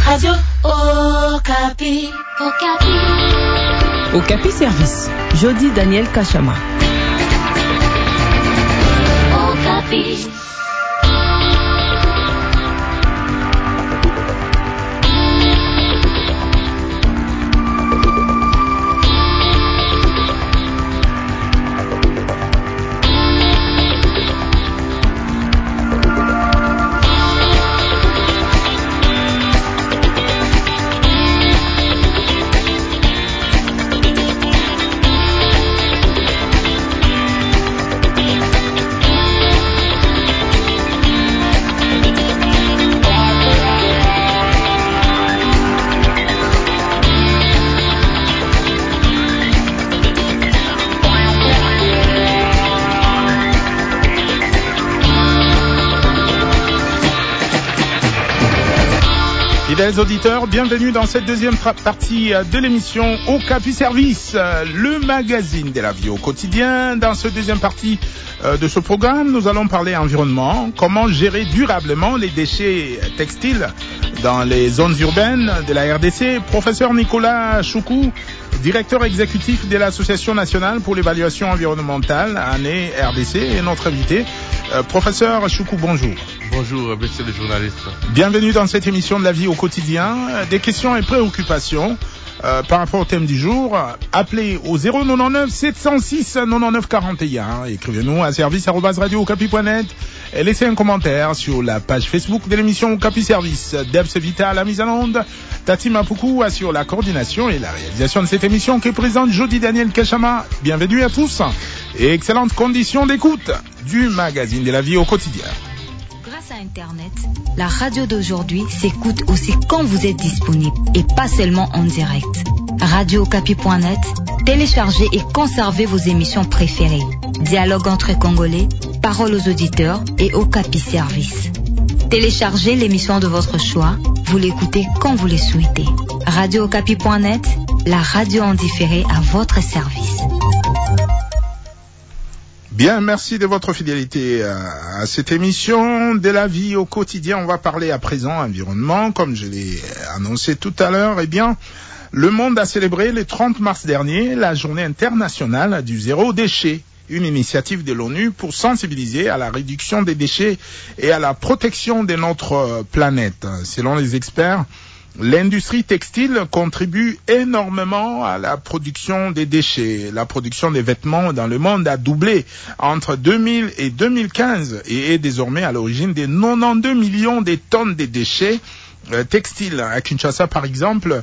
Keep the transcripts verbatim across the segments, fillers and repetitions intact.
Radio Okapi. Okapi. Okapi Service. Jody Daniel Kachama. Okapi. Fidèles auditeurs, bienvenue dans cette deuxième partie de l'émission Okapi Service, le magazine de la vie au quotidien. Dans cette deuxième partie de ce programme, nous allons parler environnement, comment gérer durablement les déchets textiles dans les zones urbaines de la R D C. Professeur Nicolas Choukou, directeur exécutif de l'Association nationale pour l'évaluation environnementale, A N E R D C, est notre invité. Euh, professeur Choukou, bonjour. Bonjour, messieurs les journalistes. Bienvenue dans cette émission de la vie au quotidien. Des questions et préoccupations euh, par rapport au thème du jour. Appelez au zéro neuf sept zéro six quatre-vingt-neuf quarante et un. Écrivez-nous à service arobase radio okapi point net et laissez un commentaire sur la page Facebook de l'émission Okapi Service. Debs Vita à la mise en onde. Tati Mapoukou assure la coordination et la réalisation de cette émission qui présente Jody Daniel Kachama. Bienvenue à tous et excellentes conditions d'écoute du magazine de la vie au quotidien. Grâce à Internet, la radio d'aujourd'hui s'écoute aussi quand vous êtes disponible et pas seulement en direct. radio okapi point net, téléchargez et conservez vos émissions préférées. Dialogue entre Congolais, Parole aux auditeurs et Okapi Service. Téléchargez l'émission de votre choix, vous l'écoutez quand vous le souhaitez. radio okapi point net, la radio en différé à votre service. Bien, merci de votre fidélité à cette émission de la vie au quotidien. On va parler à présent environnement, comme je l'ai annoncé tout à l'heure. Eh bien, le monde a célébré le trente mars dernier la journée internationale du zéro déchet, une initiative de l'ONU pour sensibiliser à la réduction des déchets et à la protection de notre planète. Selon les experts, l'industrie textile contribue énormément à la production des déchets. La production des vêtements dans le monde a doublé entre deux mille et deux mille quinze et est désormais à l'origine des quatre-vingt-douze millions de tonnes de déchets euh, textiles. À Kinshasa, par exemple,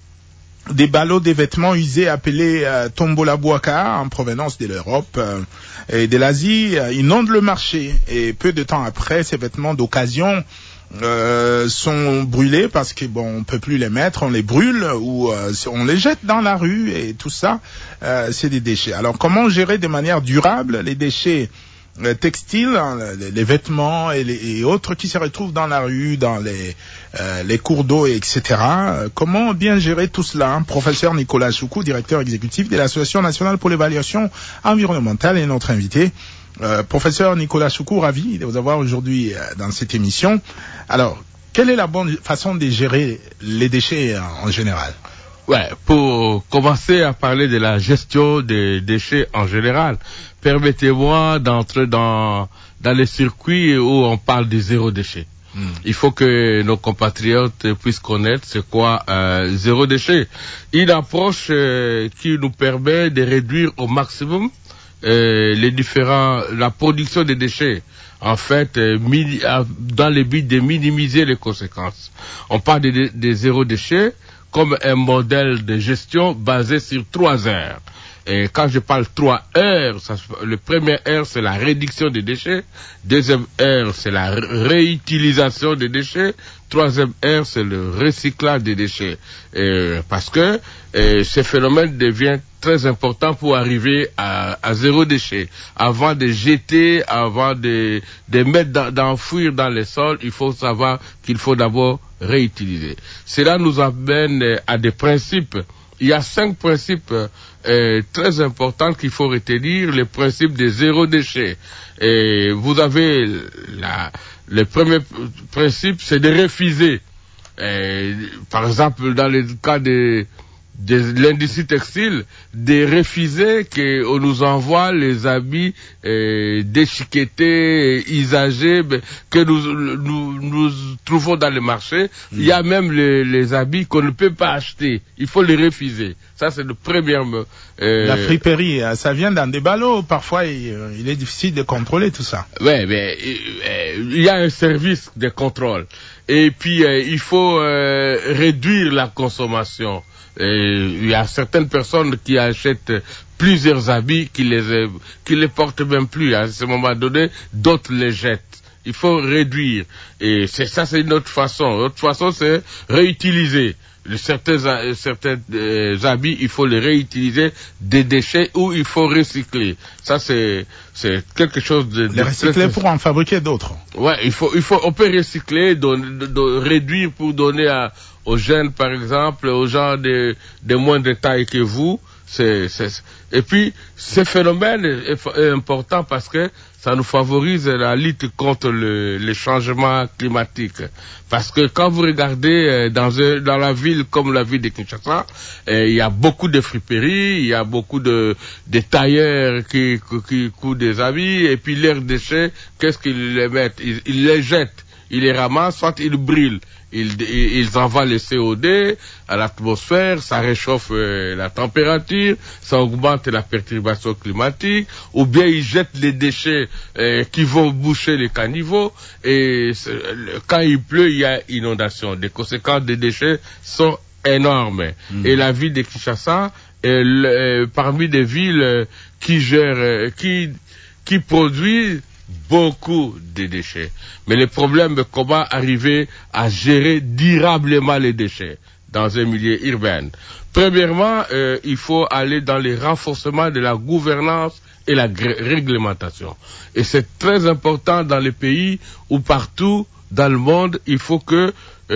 des ballots des vêtements usés appelés euh, Tombola Bouaka en provenance de l'Europe euh, et de l'Asie euh, inondent le marché. Et peu de temps après, ces vêtements d'occasion Euh, sont brûlés parce que bon, on peut plus les mettre, on les brûle ou euh, on les jette dans la rue et tout ça, euh, c'est des déchets. Alors comment gérer de manière durable les déchets euh, textiles, hein, les, les vêtements et, les, et autres qui se retrouvent dans la rue, dans les, euh, les cours d'eau, et cetera. Euh, comment bien gérer tout cela, hein? Professeur Nicolas Choukou, directeur exécutif de l'Association nationale pour l'évaluation environnementale, est notre invité. Euh, professeur Nicolas Choukou, ravi de vous avoir aujourd'hui euh, dans cette émission. Alors, quelle est la bonne façon de gérer les déchets en, en général? Ouais, pour commencer à parler de la gestion des déchets en général, permettez-moi d'entrer dans, dans les circuits où on parle de zéro déchet. Hmm. Il faut que nos compatriotes puissent connaître c'est quoi euh, zéro déchet. Une approche euh, qui nous permet de réduire au maximum Euh, les différents, la production des déchets, en fait, euh, mini, euh, dans le but de minimiser les conséquences. On parle de, de, de zéro déchet comme un modèle de gestion basé sur trois R. Et quand je parle trois R, ça, le premier R, c'est la réduction des déchets. Deuxième R, c'est la réutilisation des déchets. Troisième R, c'est le recyclage des déchets. Et, parce que et, ce phénomène devient très important pour arriver à, à zéro déchet. Avant de jeter, avant de, de mettre, dans, d'enfouir dans les sols, il faut savoir qu'il faut d'abord réutiliser. Cela nous amène à des principes. Il y a cinq principes euh, très importants qu'il faut retenir. Le principe de zéro déchet. Et vous avez la, le premier principe, c'est de refuser. euh, par exemple, dans le cas de, de l'industrie textile, de refuser qu'on nous envoie les habits euh, déchiquetés, usagés, que nous, nous, nous trouvons dans le marché. Mmh. Il y a même les, les habits qu'on ne peut pas acheter. Il faut les refuser. Ça, c'est le premier... Euh... La friperie, ça vient dans des ballots. Parfois, il, il est difficile de contrôler tout ça. Oui, mais euh, il y a un service de contrôle. Et puis, euh, il faut euh, réduire la consommation. Et il y a certaines personnes qui achètent plusieurs habits, qui les, qui les portent même plus. À ce moment donné, d'autres les jettent. Il faut réduire. Et c'est ça, c'est une autre façon. L'autre façon, c'est réutiliser. Certains, certains euh, habits, il faut les réutiliser, des déchets, ou il faut recycler. Ça, c'est, c'est quelque chose de... Les recycler pour en fabriquer d'autres. Ouais, il faut, il faut, on peut recycler, don, de, de, réduire pour donner à, aux jeunes, par exemple, aux gens de, de moins de taille que vous. C'est, c'est, et puis, ce phénomène est, est important parce que ça nous favorise la lutte contre le, le changement climatique. Parce que quand vous regardez euh, dans, un, dans la ville comme la ville de Kinshasa, euh, il y a beaucoup de friperies, il y a beaucoup de, de tailleurs qui, qui, qui coudent des habits, et puis leurs déchets, qu'est-ce qu'ils les mettent? Ils, ils les jettent. Ils les ramassent, soit ils brûlent. Ils, ils envoient le C O deux à l'atmosphère, ça réchauffe euh, la température, ça augmente la perturbation climatique, ou bien ils jettent les déchets euh, qui vont boucher les caniveaux, et quand il pleut, il y a inondation. Les conséquences des déchets sont énormes. Mmh. Et la ville de Kinshasa est euh, parmi des villes euh, qui gèrent, euh, qui, qui produisent beaucoup de déchets. Mais le problème est comment arriver à gérer durablement les déchets dans un milieu urbain. Premièrement, euh, il faut aller dans le renforcement de la gouvernance et la réglementation. Et c'est très important dans les pays où partout dans le monde, il faut que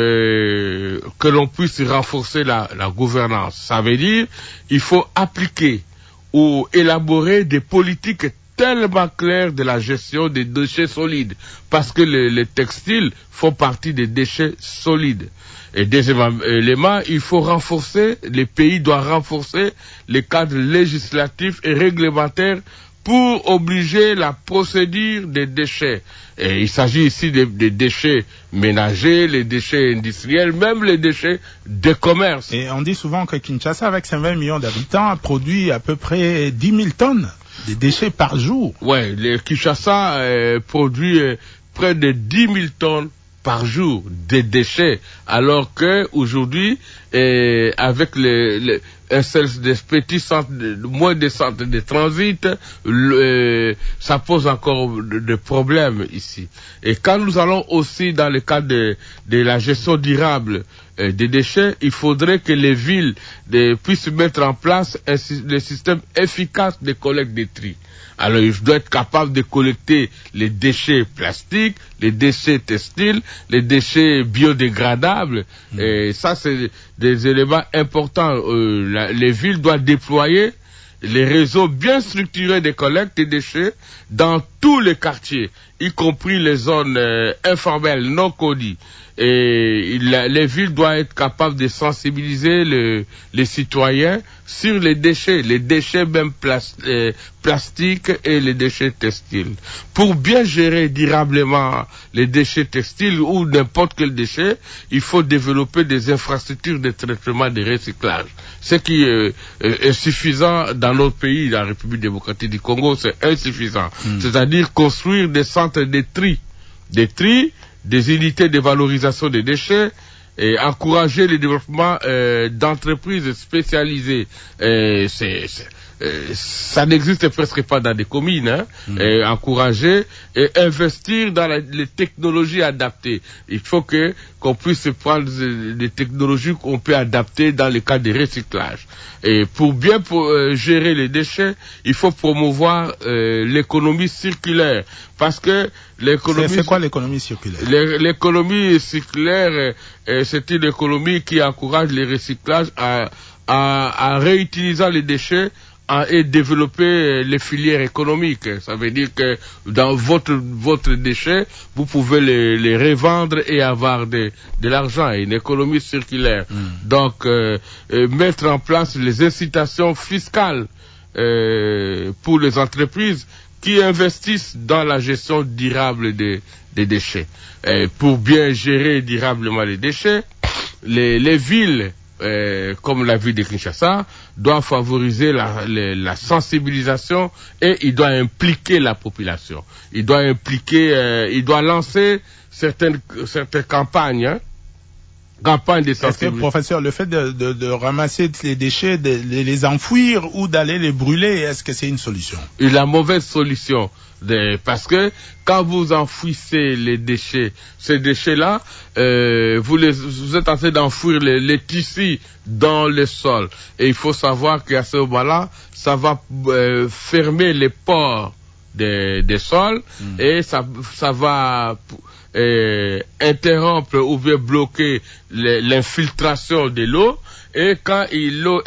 euh, que l'on puisse renforcer la, la gouvernance. Ça veut dire il faut appliquer ou élaborer des politiques tellement clair de la gestion des déchets solides, parce que les, les textiles font partie des déchets solides. Et deuxième élément, il faut renforcer, les pays doivent renforcer les cadres législatifs et réglementaires pour obliger la procédure des déchets. Et il s'agit ici des, des déchets ménagers, les déchets industriels, même les déchets de commerce. Et on dit souvent que Kinshasa, avec ses vingt millions d'habitants, produit à peu près dix mille tonnes des déchets par jour. Ouais, le Kinshasa euh, produit euh, près de dix mille tonnes par jour de déchets, alors que aujourd'hui, euh, avec les, les un seul des petits centres, de, moins de centres de transit, le, euh, ça pose encore de, de problèmes ici. Et quand nous allons aussi dans le cadre de, de la gestion durable euh, des déchets, il faudrait que les villes de, puissent mettre en place un, un système efficace de collecte des tri. Alors, il doit être capable de collecter les déchets plastiques, les déchets textiles, les déchets biodégradables. Mmh. Et ça, c'est des éléments importants. Euh, la, les villes doivent déployer les réseaux bien structurés de collecte des déchets dans tous les quartiers, y compris les zones euh, informelles, non connues. Et il, les villes doivent être capables de sensibiliser le, les citoyens sur les déchets, les déchets même plas, euh, plastiques et les déchets textiles. Pour bien gérer durablement les déchets textiles ou n'importe quel déchet, il faut développer des infrastructures de traitement et de recyclage. Ce qui est, est suffisant dans notre pays, la République démocratique du Congo, c'est insuffisant. Mmh. C'est-à-dire construire des centres de tri, des tri, des unités de valorisation des déchets, et encourager le développement euh, d'entreprises spécialisées. Euh, c'est, c'est, euh, ça n'existe presque pas dans des communes. Hein. Mmh. Et encourager et investir dans la, les technologies adaptées. Il faut que qu'on puisse prendre des technologies qu'on peut adapter dans le cas de recyclage. Et pour bien pour, euh, gérer les déchets, il faut promouvoir euh, l'économie circulaire. Parce que l'économie... C'est, c'est quoi l'économie circulaire? L'économie circulaire, euh, c'est une économie qui encourage le recyclage à, à, à réutilisant les déchets en, et développer les filières économiques. Ça veut dire que dans votre votre déchet, vous pouvez les, les revendre et avoir de, de l'argent, une économie circulaire. Mm. Donc, euh, euh, mettre en place les incitations fiscales euh, pour les entreprises qui investissent dans la gestion durable des, des déchets. Et pour bien gérer durablement les déchets, les, les villes, euh, comme la ville de Kinshasa, doivent favoriser la, la, la sensibilisation et il doit impliquer la population. Il doit impliquer, euh, il doit lancer certaines, certaines campagnes, hein, campagne de sensibilisation. Est-ce que, professeur, le fait de, de, de ramasser les déchets, de, de les enfouir ou d'aller les brûler, est-ce que c'est une solution? Et la mauvaise solution, de, parce que quand vous enfouissez les déchets, ces déchets-là, euh, vous, les, vous êtes en train d'enfouir les, les tissus dans le sol. Et il faut savoir qu'à ce moment-là, ça va euh, fermer les pores des, des sols mmh. et ça, ça va... Et interrompre ou bien bloquer l'infiltration de l'eau, et quand l'eau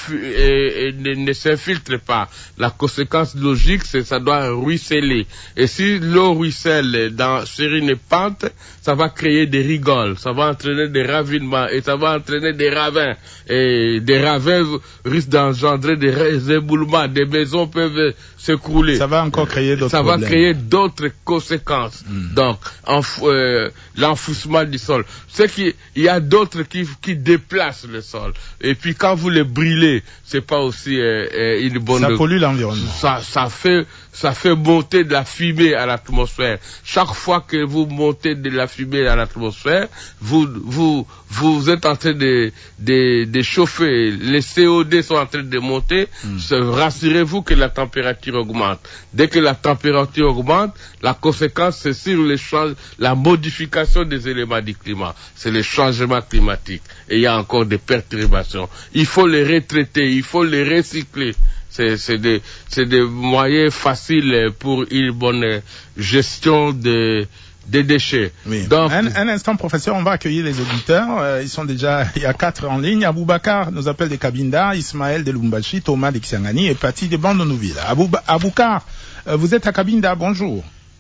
ne, ne s'infiltre pas, la conséquence logique, c'est que ça doit ruisseler. Et si l'eau ruisselle dans, sur une pente, ça va créer des rigoles, ça va entraîner des ravinements, et ça va entraîner des ravins. Et des ravins risquent d'engendrer des éboulements, des maisons peuvent s'écrouler. Ça va encore créer d'autres Ça problèmes. va créer d'autres conséquences. Mm. Donc, euh, l'enfouissement du sol. C'est qu'il y a d'autres qui, qui déplacent le sol. Et puis quand vous les brûlez, c'est pas aussi euh, euh, une bonne... Ça pollue l'environnement. Ça, ça fait, ça fait monter de la fumée à l'atmosphère. Chaque fois que vous montez de la fumée à l'atmosphère, vous, vous, vous êtes en train de, de, de chauffer. Les C O deux sont en train de monter. Mm. Rassurez-vous que la température augmente. Dès que la température augmente, la conséquence, c'est sur les change, la modification des éléments du climat. C'est le changement climatique. Et il y a encore des perturbations. Il faut les retraiter, il faut les recycler. C'est, c'est des, c'est des moyens faciles pour une bonne gestion de, des déchets. Oui. Donc, un, un instant, professeur, on va accueillir les auditeurs. Euh, ils sont déjà, il y a quatre en ligne. Aboubakar nous appelle de Cabinda, Ismaël de Lumbashi, Thomas de Xiangani et Pati de Bandonouville. Abou, Aboubakar, euh, vous êtes à Cabinda, bonjour.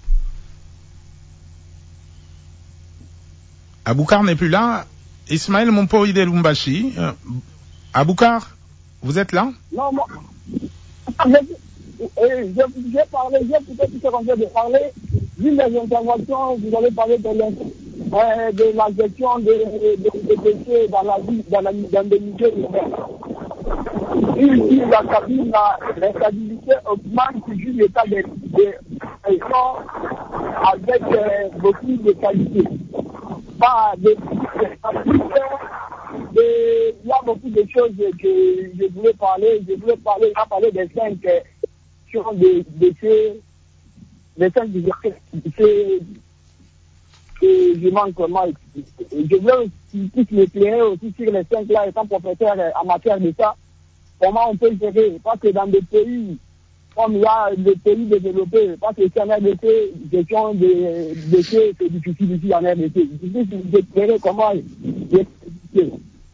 Aboubakar n'est plus là. Ismaël Mompori de Lumbashi. Euh, Aboubakar, vous êtes là? Non, moi, j'ai parlé, j'ai peut-être commencé de parler. Vu les interventions, vous avez parlé de, euh, de la gestion des de, de déchets dans la vie, dans, la, dans les milieux urbains. Ici, la cabine, l'instabilité augmente toujours l'état des de, avec euh, beaucoup de qualité. Pas de, de, il y a beaucoup de choses que je voulais parler. Je voulais parler, il a parlé des cinq questions de déchets. Les cinq déchets que je manque comment expliquer. Je voulais aussi plus m'éclairer aussi sur les cinq là, étant professeur en matière de ça, comment on peut gérer. Parce que dans des pays, comme il y a des pays développés, parce que c'est en R D C, gestion des déchets, c'est difficile ici en R D C. Je voulais m'éclairer comment expliquer.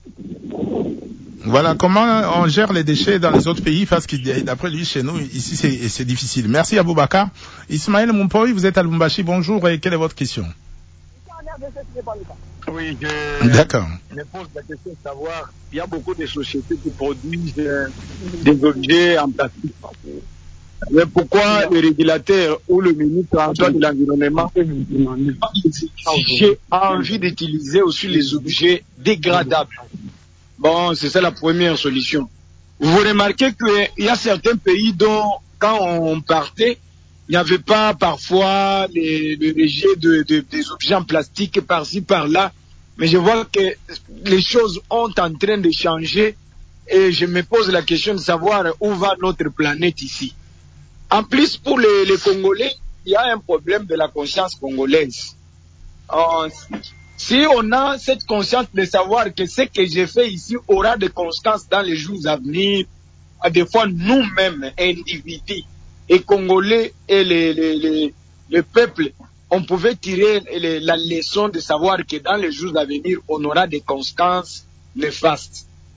Voilà comment on gère les déchets dans les autres pays, parce que d'après lui, chez nous, ici, c'est, c'est difficile. Merci Aboubakar. Ismaël Mompori, vous êtes à Lumbashi. Bonjour, et quelle est votre question? Oui, je D'accord. me pose la question de savoir, il y a beaucoup de sociétés qui produisent euh, des objets en plastique. Mais pourquoi le régulateur ou le ministre en charge de l'environnement, j'ai envie d'utiliser aussi les objets dégradables? Bon, c'est ça la première solution. Vous remarquez qu'il y a certains pays dont, quand on partait, il n'y avait pas parfois les, le rejet de, de, des objets en plastique par-ci, par-là. Mais je vois que les choses ont en train de changer et je me pose la question de savoir où va notre planète ici. En plus, pour les, les Congolais, il y a un problème de la conscience congolaise. En, Si on a cette conscience de savoir que ce que j'ai fait ici aura des conséquences dans les jours à venir, des fois nous-mêmes, individus, et Congolais et les, les, les, le peuple, on pouvait tirer les, la leçon de savoir que dans les jours à venir, on aura des conséquences néfastes.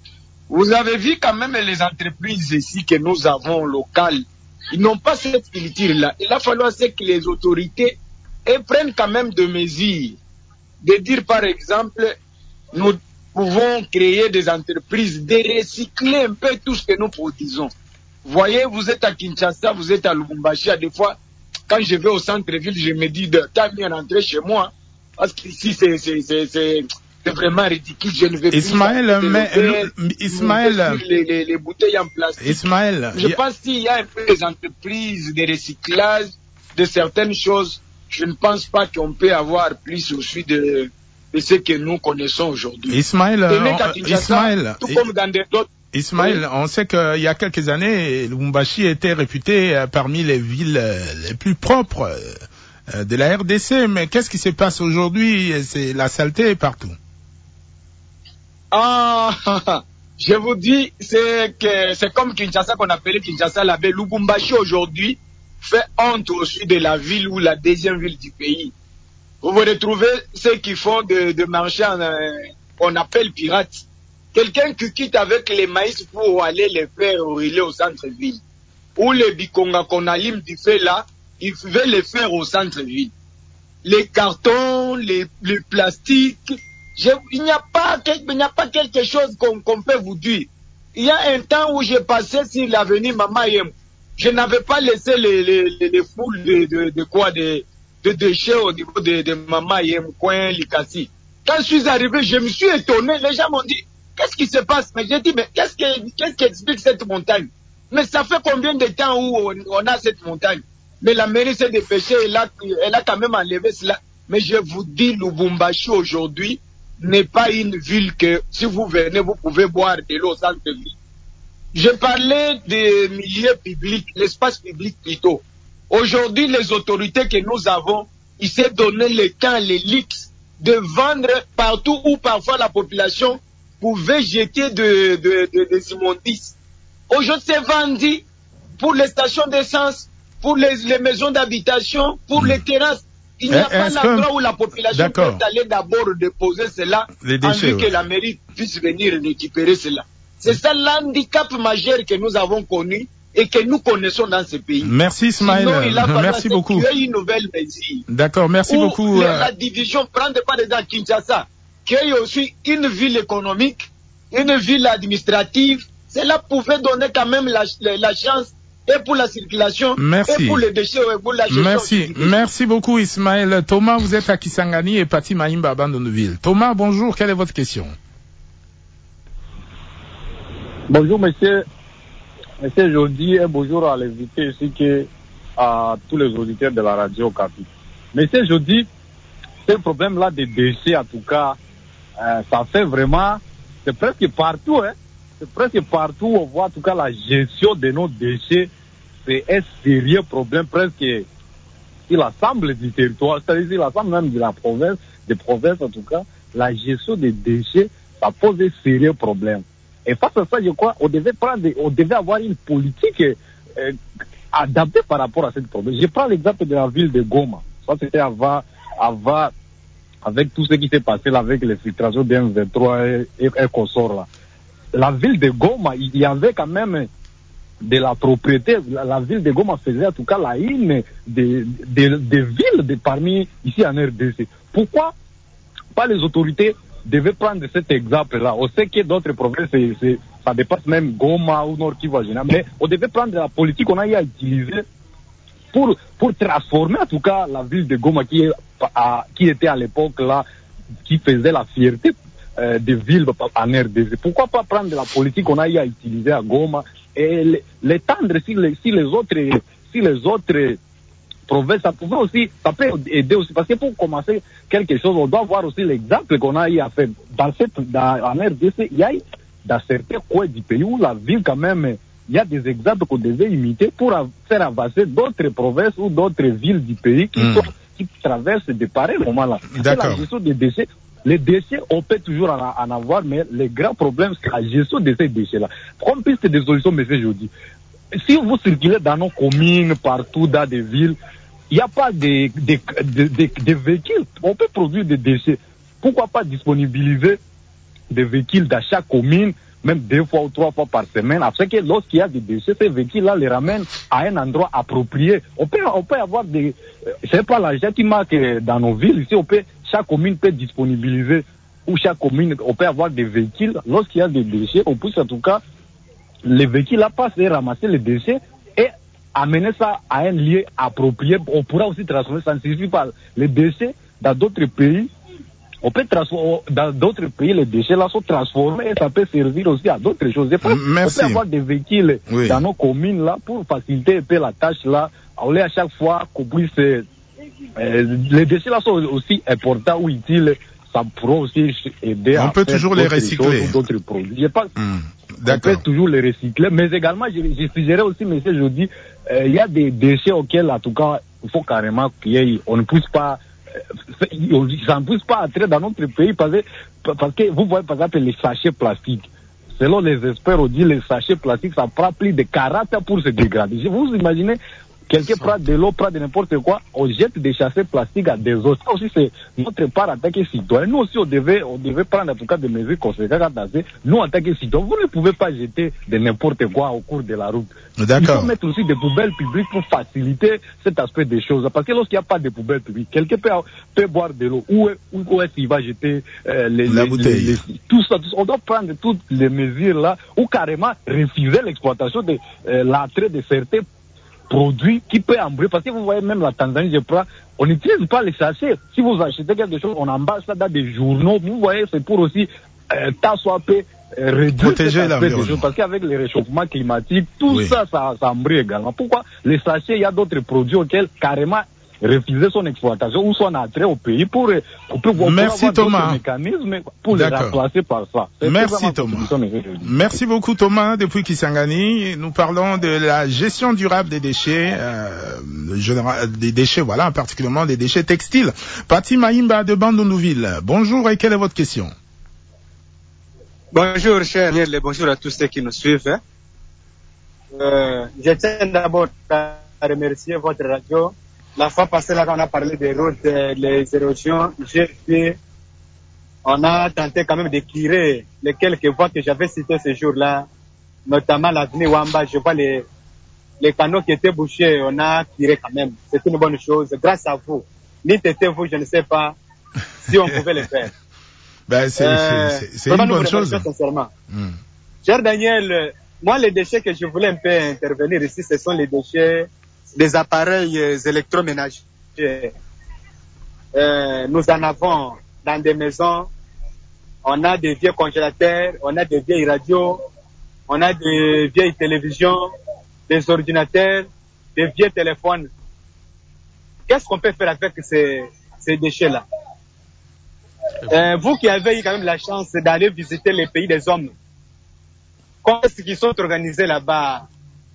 Vous avez vu quand même les entreprises ici que nous avons locales, ils n'ont pas cette culture-là. Il a fallu que les autorités et prennent quand même des mesures. De dire par exemple, nous pouvons créer des entreprises, de recycler un peu tout ce que nous produisons. Voyez, vous êtes à Kinshasa, vous êtes à Lubumbashi, à des fois, quand je vais au centre-ville, je me dis, t'as mieux rentrer chez moi, parce qu'ici, c'est, c'est, c'est, c'est, c'est vraiment ridicule, je ne vais Ismaël, plus... mais, Verre, Ismaël, les, les, les bouteilles en plastique. Ismaël, je y a... pense qu'il y a un peu des entreprises de recyclage de certaines choses. Je ne pense pas qu'on peut avoir plus aussi de, de ce que nous connaissons aujourd'hui. Ismaël, on, Ismaël, tout comme dans d'autres. Ismaël, oui. On sait qu'il y a quelques années, Lubumbashi était réputé parmi les villes les plus propres de la R D C, mais qu'est-ce qui se passe aujourd'hui? C'est la saleté partout. Ah, je vous dis, c'est que c'est comme Kinshasa qu'on appelait Kinshasa la belle. Lubumbashi aujourd'hui fait honte aussi de la ville ou la deuxième ville du pays. Vous vous retrouvez ceux qui font de, de marché en, euh, on appelle pirates. Quelqu'un qui quitte avec les maïs pour aller les faire rouler au centre-ville. Ou les bikonga qu'on allume du fait là, il veut les faire au centre-ville. Les cartons, les, les plastiques, je, il n'y a pas, il n'y a pas quelque chose qu'on qu'on peut vous dire. Il y a un temps où j'ai passé sur l'avenue Mama Yem. Je n'avais pas laissé les, les, les, les foules de, de, de quoi, de, de déchets au niveau de, de Mama Yem, coin Likasi. Quand je suis arrivé, je me suis étonné. Les gens m'ont dit, qu'est-ce qui se passe? Mais j'ai dit, mais qu'est-ce qui, qu'est-ce qui explique cette montagne? Mais ça fait combien de temps où on, on a cette montagne? Mais la mairie s'est dépêchée, elle a, elle a quand même enlevé cela. Mais je vous dis, Lubumbashi aujourd'hui n'est pas une ville que, si vous venez, vous pouvez boire de l'eau au centre-ville. Je parlais des milieux publics, l'espace public plutôt. Aujourd'hui, les autorités que nous avons, ils s'est donné le temps, les luxe de vendre partout où parfois la population pouvait jeter de, de, de, des immondices. Aujourd'hui, c'est vendu pour les stations d'essence, pour les, les maisons d'habitation, pour mmh. les terrasses. Il n'y a pas l'endroit où la population peut aller d'abord déposer cela, déchets, en vue que ouais. la mairie puisse venir récupérer cela. C'est ça l'handicap majeur que nous avons connu et que nous connaissons dans ce pays. Merci Ismaël, merci beaucoup. Il y a une nouvelle mesure. D'accord, merci beaucoup. La, la division prend pas des à Kinshasa, qui est aussi une ville économique, une ville administrative. Cela pouvait donner quand même la, la, la chance et pour la circulation, merci. Et pour les déchets, et pour la gestion. Merci, merci beaucoup Ismaël. Thomas, vous êtes à Kisangani et Pati Mahimba à Bandonville. Thomas, bonjour, quelle est votre question? Bonjour monsieur, monsieur Jody et bonjour à l'invité ainsi que à tous les auditeurs de la radio Okapi. Monsieur Jody, ce problème-là des déchets en tout cas, euh, ça fait vraiment, c'est presque partout, hein. C'est presque partout où on voit en tout cas la gestion de nos déchets, c'est un sérieux problème presque sur l'ensemble du territoire, c'est-à-dire sur l'ensemble même de la province, des provinces en tout cas, la gestion des déchets, ça pose un sérieux problème. Et face à ça, je crois, on devait prendre, on devait avoir une politique euh, adaptée par rapport à ce problème. Je prends l'exemple de la ville de Goma. Ça, c'était avant, avant, avec tout ce qui s'est passé là, avec les filtrations de M vingt-trois et, et, et consorts là. La ville de Goma, il y avait quand même de la propriété. La, la ville de Goma faisait en tout cas la une des de, de, de villes de parmi ici en R D C. Pourquoi pas les autorités devaient prendre cet exemple-là? On sait que d'autres provinces, c'est, c'est, ça dépasse même Goma ou Nord Kivu, mais on devait prendre la politique qu'on a eu à utiliser pour, pour transformer en tout cas la ville de Goma qui, est, à, qui était à l'époque là, qui faisait la fierté Euh, des villes en R D C. Pourquoi pas prendre la politique qu'on a eu à utiliser à Goma et l'étendre si les, si les autres, si les autres provinces, ça pouvait aussi, ça peut aider aussi, parce que pour commencer quelque chose, on doit voir aussi l'exemple qu'on a eu à faire. Dans cette, dans, en R D C, il y a dans certains coins du pays où la ville quand même, il y a des exemples qu'on devait imiter pour faire avancer d'autres provinces ou d'autres villes du pays qui, mmh. sont, qui traversent de pareils moments-là. C'est la gestion des déchets. Les déchets, on peut toujours en, en avoir, mais le grand problème, c'est la gestion de ces déchets-là. Comme piste de solution, monsieur Jody, si vous circulez dans nos communes, partout, dans des villes, il n'y a pas de, de, de, de, de véhicules. On peut produire des déchets. Pourquoi pas disponibiliser des véhicules dans chaque commune même deux fois ou trois fois par semaine, afin que lorsqu'il y a des déchets, ces véhicules-là les ramènent à un endroit approprié. On peut, on peut avoir des, euh, c'est pas l'argent qui manque dans nos villes. Ici, on peut, chaque commune peut disponibiliser, ou chaque commune, on peut avoir des véhicules. Lorsqu'il y a des déchets, on pousse en tout cas, les véhicules-là passent et ramasser les déchets et amener ça à un lieu approprié. On pourra aussi transformer, ça ne suffit pas. Les déchets dans d'autres pays, on peut transformer, dans d'autres pays, les déchets là sont transformés et ça peut servir aussi à d'autres choses. Je pense Merci. On peut avoir des véhicules oui. dans nos communes là pour faciliter un peu la tâche là. On à chaque fois qu'on puisse, euh, les déchets là sont aussi importants ou utiles. Ça pourra aussi aider on à peut faire toujours les recycler. D'autres produits. Je pense mmh. on peut toujours les recycler, mais également, je, je suggérais aussi, monsieur Jody, il euh, y a des déchets auxquels, en tout cas, il faut carrément qu'on ne pousse pas, euh, ça ne pousse pas à entrer dans notre pays parce que, parce que vous voyez, par exemple, les sachets plastiques. Selon les experts, on dit les sachets plastiques, ça prend plus de quarante pour se dégrader. Vous imaginez, quelqu'un prend de l'eau, prend de n'importe quoi, on jette des sachets plastiques à des autres. Ça aussi, c'est notre part en tant que citoyen. Nous aussi, on devait, on devait prendre en tout cas des mesures conséquentes. Nous, en tant que citoyens, vous ne pouvez pas jeter de n'importe quoi au cours de la route. Il faut mettre aussi des poubelles publiques pour faciliter cet aspect des choses. Parce que lorsqu'il n'y a pas de poubelles publiques, quelqu'un peut, peut boire de l'eau. Où, où, où est-ce qu'il va jeter euh, les, la les, bouteille. Les, les, tout ça, tout ça. On doit prendre toutes les mesures là, ou carrément refuser l'exploitation de euh, l'attrait de certains produits qui peut embrouiller, parce que vous voyez même la Tanzanie, je prends, on n'utilise pas les sachets. Si vous achetez quelque chose, on emballe ça dans des journaux. Vous voyez, c'est pour aussi euh, tant soit peu euh, réduire protéger l'environnement. Parce qu'avec le réchauffement climatique, tout oui. ça, ça, ça embrouille également. Pourquoi les sachets, il y a d'autres produits auxquels carrément refuser son exploitation ou son attrait au pays pour, pour, pour, pour Merci avoir Thomas. mécanismes pour les remplacer par ça. C'est Merci Thomas. Merci beaucoup Thomas depuis Kisangani. Nous parlons de la gestion durable des déchets, euh, des déchets, voilà, particulièrement des déchets textiles. Pati Maïmba de Bandundouville. Bonjour et quelle est votre question? Bonjour cher Daniel et bonjour à tous ceux qui nous suivent. Euh, je tiens d'abord à remercier votre radio. La fois passée, là, quand on a parlé des routes, les érosions, j'ai vu, on a tenté quand même de clearer les quelques voies que j'avais citées ce jour-là, notamment l'avenue Wamba. Je vois les, les canaux qui étaient bouchés, on a clearé quand même. C'est une bonne chose. Grâce à vous. Ni t'étais vous, je ne sais pas si on pouvait le faire. Ben, c'est, euh, c'est, c'est, c'est une bonne chose. Sincèrement. Mm. Cher Daniel, moi, les déchets que je voulais un peu intervenir ici, ce sont les déchets des appareils électroménagers. Euh, nous en avons dans des maisons, on a des vieux congélateurs, on a des vieilles radios, on a des vieilles télévisions, des ordinateurs, des vieux téléphones. Qu'est-ce qu'on peut faire avec ces, ces déchets-là? euh, Vous qui avez eu quand même la chance d'aller visiter les pays des hommes, comment est-ce qu'ils sont organisés là-bas?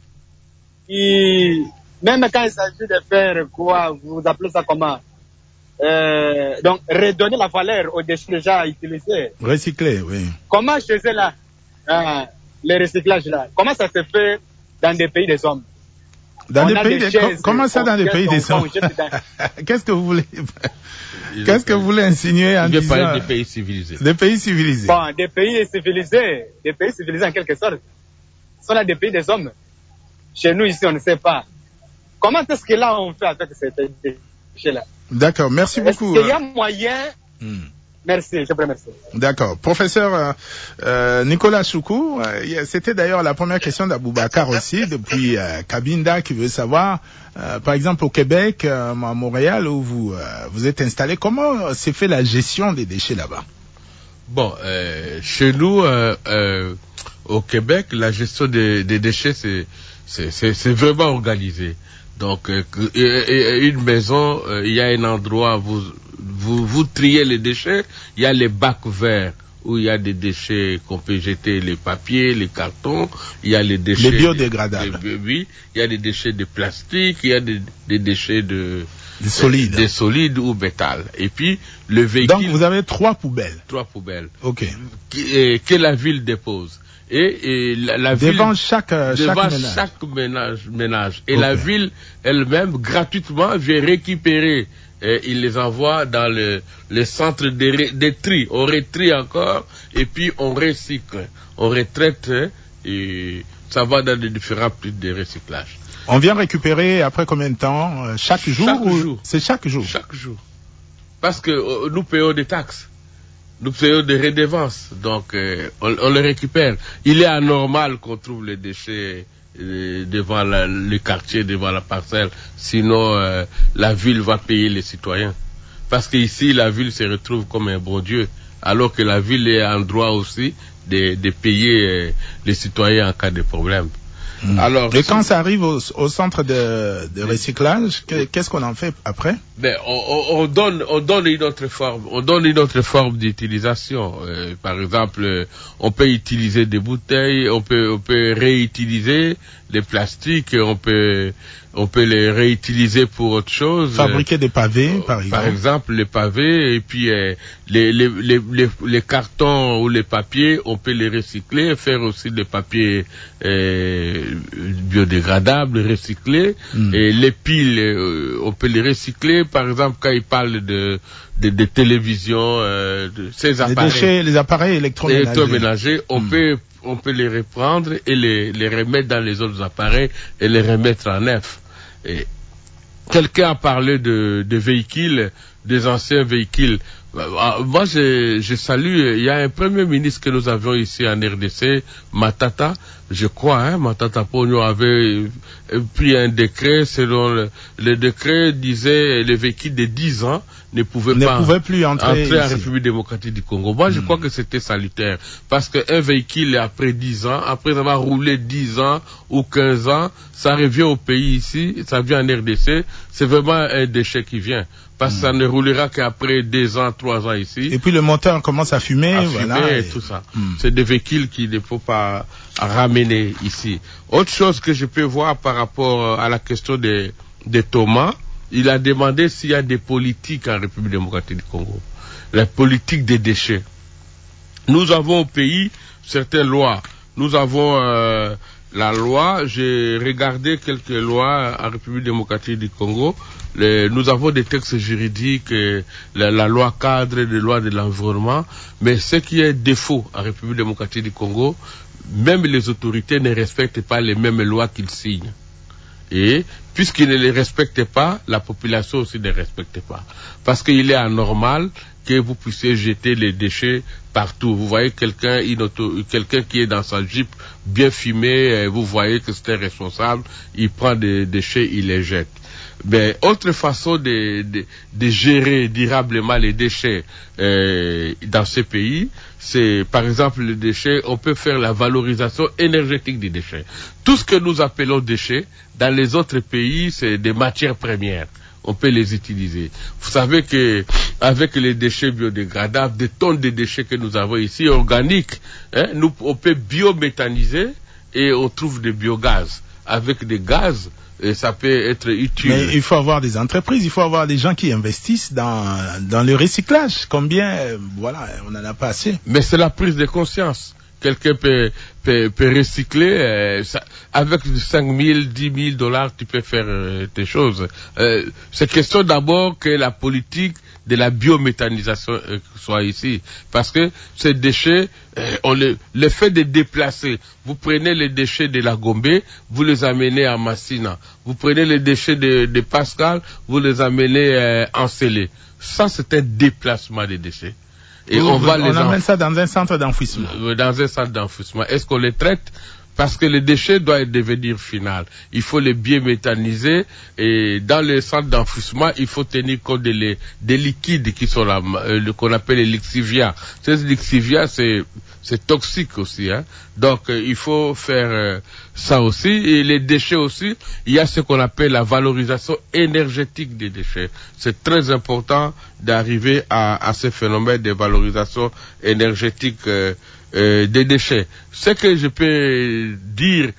Ils... Même quand il s'agit de faire quoi, vous appelez ça comment? Euh, donc, redonner la valeur aux déchets déjà utilisés. Recycler, oui. Comment je fais là, euh, le recyclage là? Comment ça se fait dans des pays des hommes? Dans des pays des, des comment ça dans des pays des hommes? Qu'est-ce que vous voulez, qu'est-ce que vous voulez insinuer en disant? Parler des pays civilisés. Des pays civilisés. Bon, des pays civilisés, des pays civilisés en quelque sorte. Ce sont là des pays des hommes. Chez nous ici, on ne sait pas. Comment est-ce que là on fait avec ces déchets-là? D'accord, merci beaucoup. Est-ce qu'il y a moyen? Hmm. Merci, je vous remercie. D'accord. Professeur euh, euh, Nicolas Choukou, euh, c'était d'ailleurs la première question d'Aboubacar aussi, depuis euh, Cabinda, qui veut savoir, euh, par exemple au Québec, euh, à Montréal, où vous euh, vous êtes installé, comment s'est fait la gestion des déchets là-bas? Bon, euh, chez nous, euh, euh, au Québec, la gestion des, des déchets, c'est, c'est, c'est, c'est vraiment organisé. Donc, euh, une maison, euh, il y a un endroit, vous, vous, vous triez les déchets, il y a les bacs verts où il y a des déchets qu'on peut jeter, les papiers, les cartons, il y a les déchets... Les biodégradables. De, de, oui, il y a des déchets de plastique, il y a des, des déchets de... Des solides. Euh, des solides ou métal. Et puis, le véhicule... Donc, vous avez trois poubelles. Trois poubelles. OK. Qui, que la ville dépose. Et, et la, la devant ville, chaque, euh, devant chaque ménage. chaque ménage, ménage. Et okay. La ville elle-même, gratuitement, vient récupérer et ils les envoient dans le, les centres de, de tri. On retrie encore et puis on recycle. On retraite et ça va dans les différents types de recyclage. On vient récupérer après combien de temps? Chaque jour? Chaque ou... jour. C'est chaque jour? Chaque jour. Parce que euh, nous payons des taxes. Nous payons des redevances. Donc, euh, on, on les récupère. Il est anormal qu'on trouve les déchets euh, devant la, le quartier, devant la parcelle. Sinon, euh, la ville va payer les citoyens. Parce qu'ici, la ville se retrouve comme un bon Dieu. Alors que la ville est en droit aussi de, de payer euh, les citoyens en cas de problème. Mmh. Alors, et quand ça arrive au, au centre de, de recyclage, que, qu'est-ce qu'on en fait après? Ben, on, on, on donne, on donne une autre forme, on donne une autre forme d'utilisation. Euh, par exemple, on peut utiliser des bouteilles, on peut, on peut réutiliser les plastiques, on peut, on peut les réutiliser pour autre chose. Fabriquer des pavés, par exemple. Par exemple, les pavés, et puis euh, les, les, les, les, les cartons ou les papiers, on peut les recycler, faire aussi des papiers euh, biodégradables, recyclés. Mm. Et les piles, euh, on peut les recycler. Par exemple, quand ils parlent de, de, de télévision, euh, de ces appareils. Les déchets, les appareils électroménagers. électroménagers on mm. peut on peut les reprendre et les, les remettre dans les autres appareils et les remettre en neuf. Et quelqu'un a parlé de, de véhicules, des anciens véhicules. Moi, je, je salue, il y a un premier ministre que nous avions ici en R D C, Matata, je crois, hein, Matata Pogno avait pris un décret, selon le, le décret disait les véhicules de dix ans ne pouvaient ne pas pouvait plus entrer, entrer en République démocratique du Congo. Moi, je mmh. crois que c'était salutaire, parce qu'un véhicule, après dix ans, après avoir roulé dix ans ou quinze ans, ça revient au pays ici, ça vient en R D C, c'est vraiment un déchet qui vient. Parce que mmh. ça ne roulera qu'après deux ans, trois ans ici. Et puis le moteur commence à fumer, à voilà. Fumer et et... tout ça. Mmh. C'est des véhicules qu'il ne faut pas ramener ici. Autre chose que je peux voir par rapport à la question des, des Thomas, il a demandé s'il y a des politiques en République démocratique du Congo. La politique des déchets. Nous avons au pays certaines lois. Nous avons euh, la loi, j'ai regardé quelques lois en République démocratique du Congo. Les, nous avons des textes juridiques, la, la loi cadre, les lois de l'environnement, mais ce qui est défaut en République démocratique du Congo, même les autorités ne respectent pas les mêmes lois qu'ils signent. Et puisqu'ils ne les respectent pas, la population aussi ne les respecte pas. Parce qu'il est anormal que vous puissiez jeter les déchets partout. Vous voyez quelqu'un quelqu'un qui est dans sa Jeep bien fumé, vous voyez que c'est un responsable, il prend des déchets, il les jette. Mais autre façon de, de, de gérer durablement les déchets euh, dans ces pays, c'est par exemple les déchets, on peut faire la valorisation énergétique des déchets. Tout ce que nous appelons déchets, dans les autres pays, c'est des matières premières. On peut les utiliser. Vous savez que avec les déchets biodégradables, des tonnes de déchets que nous avons ici, organiques, hein, nous, on peut biométhaniser et on trouve des biogaz. Avec des gaz, et ça peut être utile. Mais il faut avoir des entreprises, il faut avoir des gens qui investissent dans, dans le recyclage. Combien, euh, voilà, on n'en a pas assez. Mais c'est la prise de conscience. Quelqu'un peut, peut, peut recycler, euh, ça, avec cinq mille, dix mille dollars, tu peux faire euh, tes choses. Euh, c'est question d'abord que la politique de la biométhanisation euh, soit ici. Parce que ces déchets, euh, on le, le fait de déplacer, vous prenez les déchets de la Gombe, vous les amenez à Massina. Vous prenez les déchets de, de Pascal, vous les amenez euh, en Célé. Ça, c'est un déplacement des déchets. Et on, on va les on amène ça dans un centre d'enfouissement. Dans un centre d'enfouissement. Est-ce qu'on les traite? Parce que les déchets doivent devenir final. Il faut les biométhaniser et dans les centres d'enfouissement, il faut tenir compte des, les, des liquides qui sont là, euh, qu'on appelle les lixivias. Ces lixivias, c'est c'est toxique aussi, hein. Donc euh, il faut faire euh, ça aussi. Et les déchets aussi, il y a ce qu'on appelle la valorisation énergétique des déchets. C'est très important d'arriver à, à ce phénomène de valorisation énergétique euh, euh, des déchets. Ce que je peux dire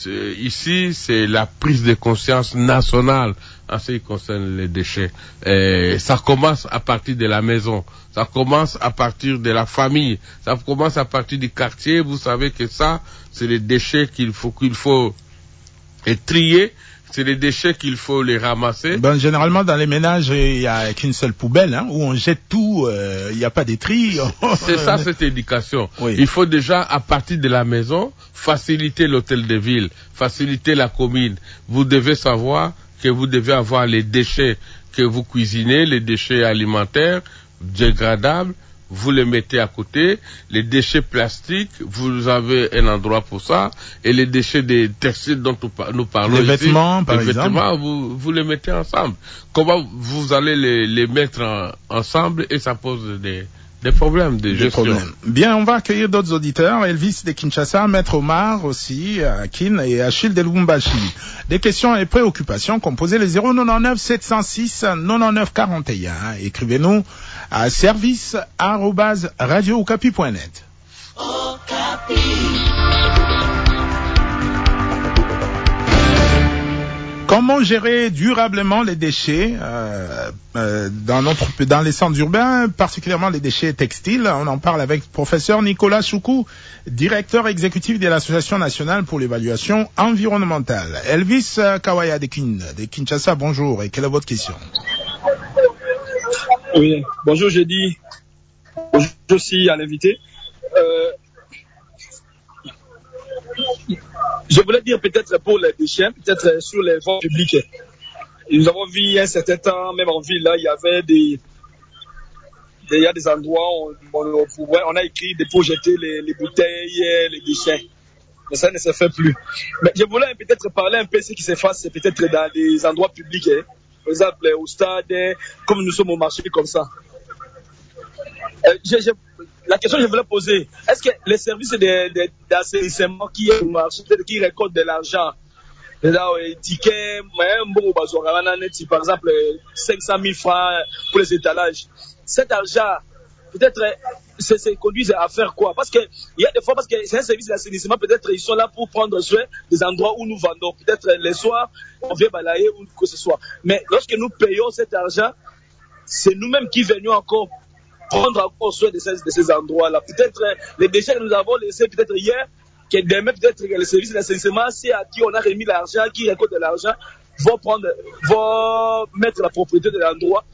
ici, c'est la prise de conscience nationale en ce qui concerne les déchets. Et ça commence à partir de la maison, ça commence à partir de la famille, ça commence à partir du quartier. Vous savez que ça, c'est les déchets qu'il faut qu'il faut trier. C'est les déchets qu'il faut les ramasser. Ben, généralement, dans les ménages, il n'y a qu'une seule poubelle, hein, où on jette tout, euh, il n'y a pas des tris. C'est ça, cette éducation. Oui. Il faut déjà, à partir de la maison, faciliter l'hôtel de ville, faciliter la commune. Vous devez savoir que vous devez avoir les déchets que vous cuisinez, les déchets alimentaires, dégradables, vous les mettez à côté. Les déchets plastiques, vous avez un endroit pour ça. Et les déchets des textiles dont nous parlons les ici, vêtements, par les exemple. vêtements, vous, vous les mettez ensemble. Comment vous allez les, les mettre en, ensemble et ça pose des, des problèmes de gestion. Problèmes. Bien, on va accueillir d'autres auditeurs. Elvis de Kinshasa, Maître Omar aussi, Akin et Achille de Lubumbashi. Des questions et préoccupations, composez le zéro neuf sept zéro six quatre-vingt-neuf quarante et un. Écrivez-nous à service arobase radio okapi point net. Comment gérer durablement les déchets euh, euh, dans notre dans les centres urbains, particulièrement les déchets textiles? On en parle avec professeur Nicolas Choukou, directeur exécutif de l'Association nationale pour l'évaluation environnementale. Elvis Kawaya de, Kin, de Kinshasa, bonjour, et quelle est votre question? Oui, bonjour, j'ai dit bonjour aussi à l'invité. Euh, Je voulais dire peut-être pour les déchets, peut-être sur les voies publiques. Nous avons vu un certain temps, même en ville, là, il y avait des, des, il y a des endroits où on, on, pouvait, on a écrit pour jeter les, les bouteilles, les déchets. Mais ça ne se fait plus. Mais je voulais peut-être parler un peu de ce qui se passe peut-être dans des endroits publics. Hein. Par exemple, au stade, comme nous sommes au marché, comme ça. Euh, je, je, la question que je voulais poser, est-ce que les services d'assainissement qui, qui récoltent de l'argent, les tickets, par exemple cinq cent mille francs pour les étalages, cet argent, peut-être, se conduisent à faire quoi? Parce qu'il y a des fois, parce que c'est un service d'assainissement, peut-être ils sont là pour prendre soin des endroits où nous vendons. Peut-être les soirs, on vient balayer ou que ce soit. Mais lorsque nous payons cet argent, c'est nous-mêmes qui venons encore prendre encore soin de ces, de ces endroits-là. Peut-être euh, les déchets que nous avons laissés peut-être hier, que demain peut-être les services d'assainissement, c'est à qui on a remis l'argent, qui récolte de l'argent, vont prendre, vont mettre la propriété de l'endroit.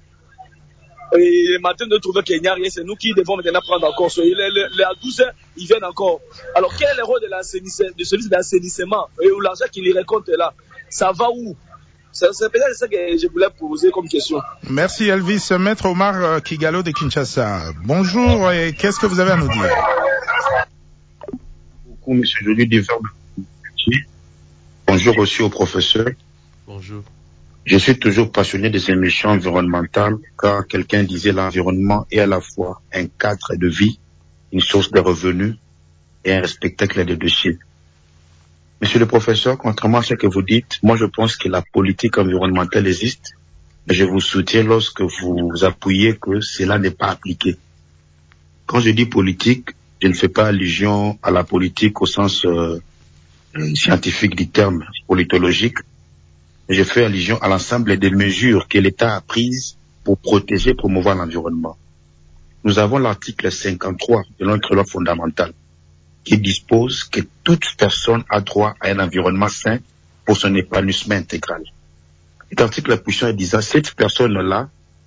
Et maintenant de trouver qu'il n'y a rien, c'est nous qui devons maintenant prendre encore soin. Les, les, les à douze heures, ils viennent encore. Alors quel est le rôle de l'assainissement, du service d'assainissement et où l'argent qu'ils récoltent là, ça va où? C'est peut-être ça que je voulais poser comme question. Merci Elvis. Maître Omar Kigalo de Kinshasa. Bonjour, et qu'est-ce que vous avez à nous dire? Beaucoup, monsieur Joly Divers. Bonjour aussi au professeur. Bonjour. Je suis toujours passionné des émissions environnementales, car quelqu'un disait l'environnement est à la fois un cadre de vie, une source de revenus et un spectacle de déchets. Monsieur le professeur, contrairement à ce que vous dites, moi je pense que la politique environnementale existe, mais je vous soutiens lorsque vous appuyez que cela n'est pas appliqué. Quand je dis politique, je ne fais pas allusion à la politique au sens euh, scientifique du terme, politologique, mais je fais allusion à l'ensemble des mesures que l'État a prises pour protéger et promouvoir l'environnement. Nous avons l'article cinquante-trois de notre loi fondamentale, qui dispose que toute personne a droit à un environnement sain pour son épanouissement intégral. Cet article puissant est disant, cette personne-là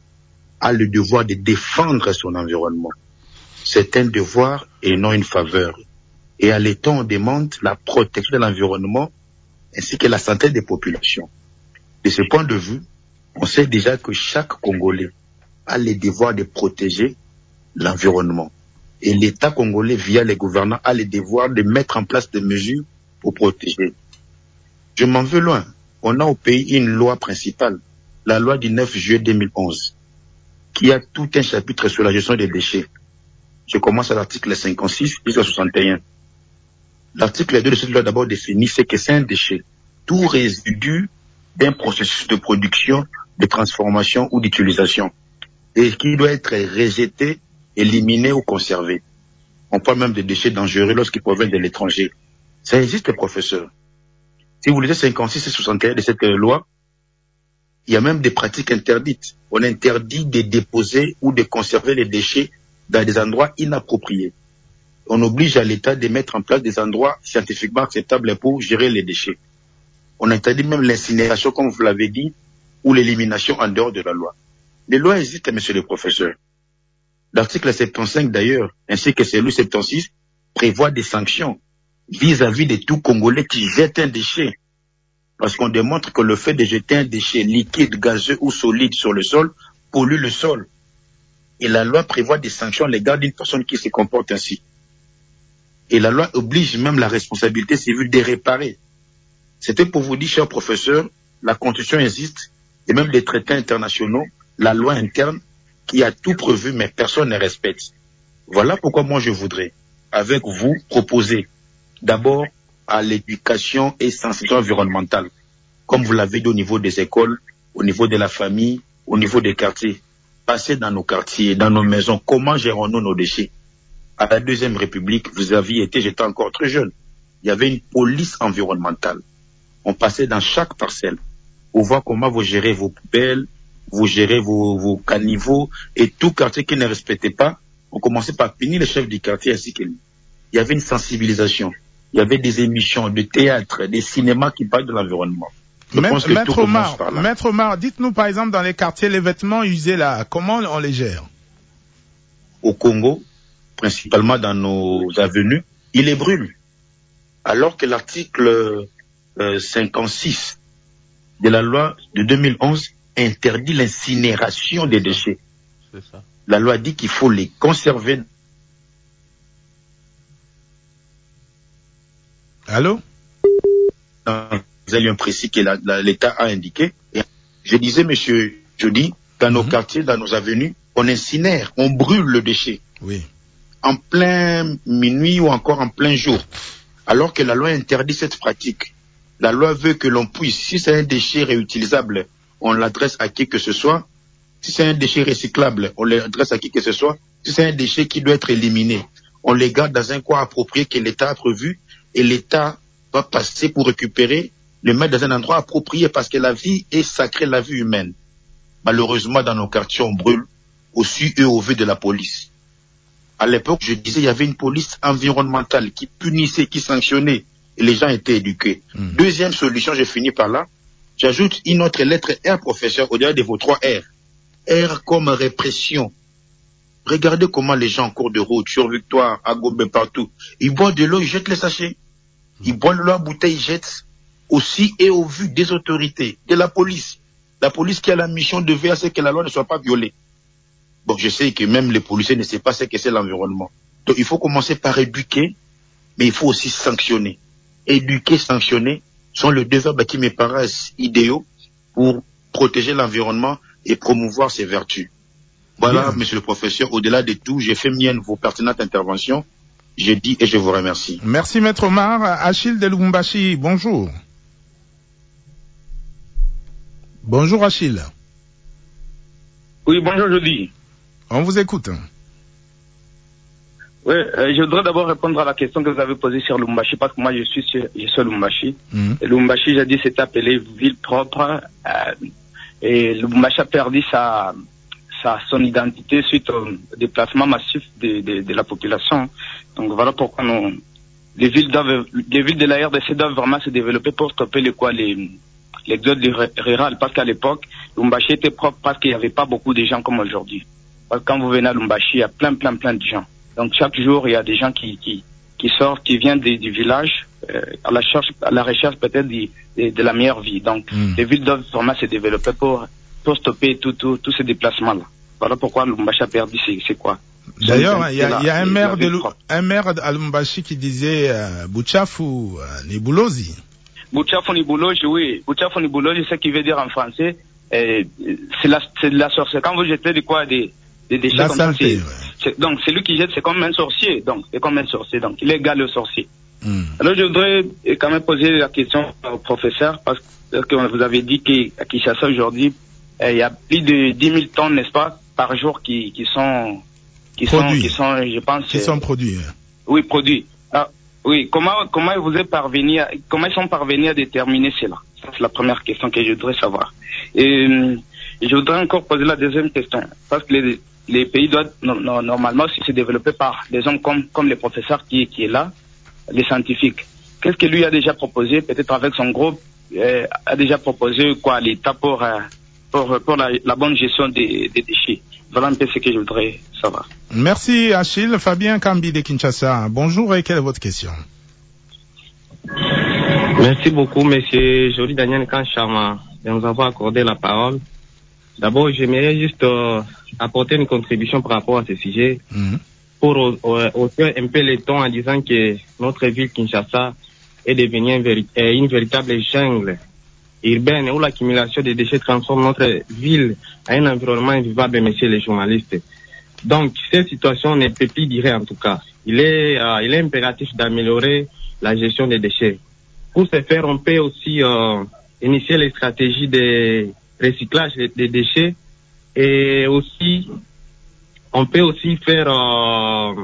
a le devoir de défendre son environnement. C'est un devoir et non une faveur. Et à l'État, on demande la protection de l'environnement ainsi que la santé des populations. De ce point de vue, on sait déjà que chaque Congolais a le devoir de protéger l'environnement. Et l'État congolais, via les gouvernants, a le devoir de mettre en place des mesures pour protéger. Je m'en veux loin. On a au pays une loi principale, la loi du neuf juillet deux mille onze, qui a tout un chapitre sur la gestion des déchets. Je commence à l'article cinquante-six jusqu'à soixante et un. L'article deux de cette loi d'abord définit ce que c'est un déchet. Tout résidu d'un processus de production, de transformation ou d'utilisation, et qui doit être rejeté, éliminé ou conservé. On parle même de déchets dangereux lorsqu'ils proviennent de l'étranger. Ça existe, professeur. Si vous lisez cinquante-six et soixante et un de cette loi, il y a même des pratiques interdites. On interdit de déposer ou de conserver les déchets dans des endroits inappropriés. On oblige à l'État de mettre en place des endroits scientifiquement acceptables pour gérer les déchets. On interdit même l'incinération, comme vous l'avez dit, ou l'élimination en dehors de la loi. Les lois existent, monsieur le professeur. L'article soixante-quinze d'ailleurs, ainsi que celui soixante-six, prévoit des sanctions vis-à-vis de tout Congolais qui jette un déchet. Parce qu'on démontre que le fait de jeter un déchet liquide, gazeux ou solide sur le sol pollue le sol. Et la loi prévoit des sanctions légales d'une personne qui se comporte ainsi. Et la loi oblige même la responsabilité civile de réparer. C'était pour vous dire, cher professeur, la Constitution existe, et même les traités internationaux, la loi interne, qui a tout prévu, mais personne ne respecte. Voilà pourquoi moi je voudrais, avec vous, proposer d'abord à l'éducation et sensibilisation environnementale, comme vous l'avez dit au niveau des écoles, au niveau de la famille, au niveau des quartiers. Passer dans nos quartiers, dans nos maisons, comment gérons-nous nos déchets? À la Deuxième République, vous aviez été, j'étais encore très jeune, il y avait une police environnementale. On passait dans chaque parcelle pour voir comment vous gérez vos poubelles, vous gérez vos, vos caniveaux, et tout quartier qui ne respectait pas, on commençait par punir le chef du quartier ainsi que lui. Il y avait une sensibilisation, il y avait des émissions de théâtre, des cinémas qui parlent de l'environnement. Maître, Maître Omar, Maître Omar, dites-nous par exemple dans les quartiers, les vêtements usés là, comment on les gère? Au Congo, principalement dans nos avenues, ils les brûlent. Alors que l'article euh, cinquante-six de la loi de deux mille onze interdit l'incinération des déchets. C'est ça. La loi dit qu'il faut les conserver. Allô? Dans un lieu précis que l'État a indiqué. Et je disais, monsieur Jody, dans nos mm-hmm. quartiers, dans nos avenues, on incinère, on brûle le déchet. Oui. En plein minuit ou encore en plein jour. Alors que la loi interdit cette pratique. La loi veut que l'on puisse, si c'est un déchet réutilisable, on l'adresse à qui que ce soit. Si c'est un déchet recyclable, on l'adresse à qui que ce soit. Si c'est un déchet qui doit être éliminé, on les garde dans un coin approprié que l'État a prévu et l'État va passer pour récupérer, le mettre dans un endroit approprié parce que la vie est sacrée, la vie humaine. Malheureusement, dans nos quartiers, on brûle au su et au vu de la police. À l'époque, je disais, il y avait une police environnementale qui punissait, qui sanctionnait, et les gens étaient éduqués. Mmh. Deuxième solution, j'ai fini par là, j'ajoute une autre lettre R, professeur, au-delà de vos trois R. R comme répression. Regardez comment les gens en cours de route, sur Victoire, à Gobé, partout, ils boivent de l'eau, ils jettent les sachets. Ils boivent de l'eau à bouteille, ils jettent aussi et au vu des autorités, de la police. La police qui a la mission de veiller à ce que la loi ne soit pas violée. Bon, je sais que même les policiers ne savent pas ce que c'est l'environnement. Donc il faut commencer par éduquer, mais il faut aussi sanctionner. Éduquer, sanctionner sont les deux verbes qui me paraissent idéaux pour protéger l'environnement et promouvoir ses vertus. Voilà, bien. Monsieur le professeur, au-delà de tout, j'ai fait mienne vos pertinentes interventions. Je dis et je vous remercie. Merci, Maître Omar. Achille de Lubumbashi, bonjour. Bonjour, Achille. Oui, bonjour, je dis. On vous écoute. Oui, euh, je voudrais d'abord répondre à la question que vous avez posée sur Lubumbashi, parce que moi, je suis sur, je suis à Lubumbashi. Mmh. Et Lubumbashi, j'ai dit, c'est appelé ville propre. Euh, et Lubumbashi a perdu sa, sa, son identité suite au déplacement massif de, de, de la population. Donc voilà pourquoi nous, les villes doivent, les villes de la R D C doivent vraiment se développer pour stopper les quoi, les, l'exode rural. Parce qu'à l'époque, Lubumbashi était propre parce qu'il n'y avait pas beaucoup de gens comme aujourd'hui. Parce que quand vous venez à Lubumbashi, il y a plein, plein, plein de gens. Donc chaque jour, il y a des gens qui, qui, qui sortent, qui viennent du, du village, euh, à la recherche, à la recherche peut-être de, de, de la meilleure vie. Donc mm. les villes doivent vraiment se développer pour, pour stopper tous tout, tout ces déplacements-là. Voilà pourquoi Lubumbashi a perdu, c'est, c'est quoi. D'ailleurs, il y a, y a un maire de un maire à Lubumbashi qui disait euh, Buchafu euh, Nibulozi. Buchafu Nibulozi, oui. Buchafu Nibulozi, c'est ce qui veut dire en français, euh, c'est la, c'est de la sorcellerie. Quand vous jetez de quoi, des, des déchets la comme saleté, ça, c'est, ouais. c'est, donc celui qui jette, c'est comme un sorcier. Donc, c'est comme un sorcier. Donc, il égale le sorcier. Mm. Alors, je voudrais quand même poser la question au professeur, parce que vous avez dit qu'à Kinshasa aujourd'hui, euh, il y a plus de dix mille tonnes, n'est-ce pas, par jour qui, qui sont, qui produits. sont, qui sont, je pense, qui sont produits. Hein. Oui, produits. Ah, oui, comment, comment vous êtes parvenu à, comment ils sont parvenus à déterminer cela? Ça, c'est la première question que je voudrais savoir. Et, je voudrais encore poser la deuxième question. Parce que les, les pays doivent no, no, normalement se développer par des hommes comme, comme le professeur qui, qui est là, les scientifiques. Qu'est-ce que lui a déjà proposé, peut-être avec son groupe, euh, a déjà proposé quoi à l'État pour, euh, pour, pour la, la bonne gestion des, des déchets. Voilà un peu ce que je voudrais savoir. Merci Achille. Fabien Kambi de Kinshasa. Bonjour et quelle est votre question? Merci beaucoup, monsieur Joly Daniel Kanchama, de nous avoir accordé la parole. D'abord, j'aimerais juste euh, apporter une contribution par rapport à ce sujet, mmh. pour euh, hausser un peu les tons en disant que notre ville Kinshasa est devenue une, véri une véritable jungle urbaine où l'accumulation des déchets transforme notre ville en un environnement invivable, messieurs les journalistes. Donc, cette situation ne peut plus durer en tout cas. Il est, euh, il est impératif d'améliorer la gestion des déchets. Pour ce faire, on peut aussi euh, initier les stratégies de recyclage des, des déchets et aussi, on peut aussi faire, euh,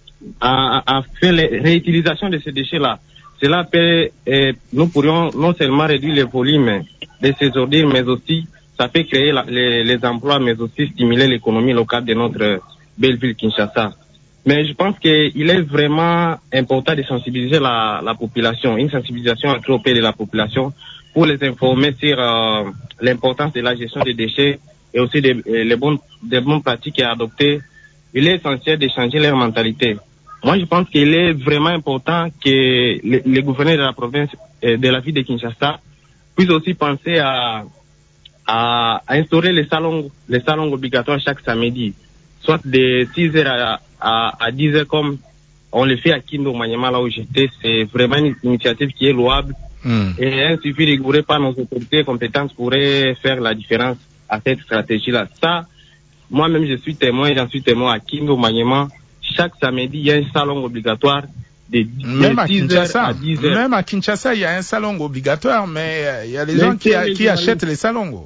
à, à faire la réutilisation de ces déchets-là. Cela peut, euh, nous pourrions non seulement réduire les volumes de ces ordures, mais aussi, ça peut créer la, les, les emplois, mais aussi stimuler l'économie locale de notre belle ville Kinshasa. Mais je pense qu'il est vraiment important de sensibiliser la, la population, une sensibilisation accrue auprès de la population pour les informer sur euh, l'importance de la gestion des déchets et aussi des, les bonnes, des bonnes pratiques à adopter. Il est essentiel de changer leur mentalité. Moi, je pense qu'il est vraiment important que les, les gouverneurs de la province, euh, de la ville de Kinshasa, puissent aussi penser à, à, à instaurer les salons, les salons obligatoires chaque samedi, soit de six heures à, à, à dix heures comme on le fait à Kindu Maniema, là où j'étais. C'est vraiment une initiative qui est louable. Mm. Et un suivi rigoureux par nos autorités compétentes pourrait faire la différence à cette stratégie-là. Ça, moi-même, je suis témoin, j'en suis témoin à Kindu Maniema. Chaque samedi, il y a un salon obligatoire de, de même six heures à dix heures. Même à Kinshasa, il y a un salon obligatoire, mais euh, il y a les mais gens qui, a, qui achètent les salons.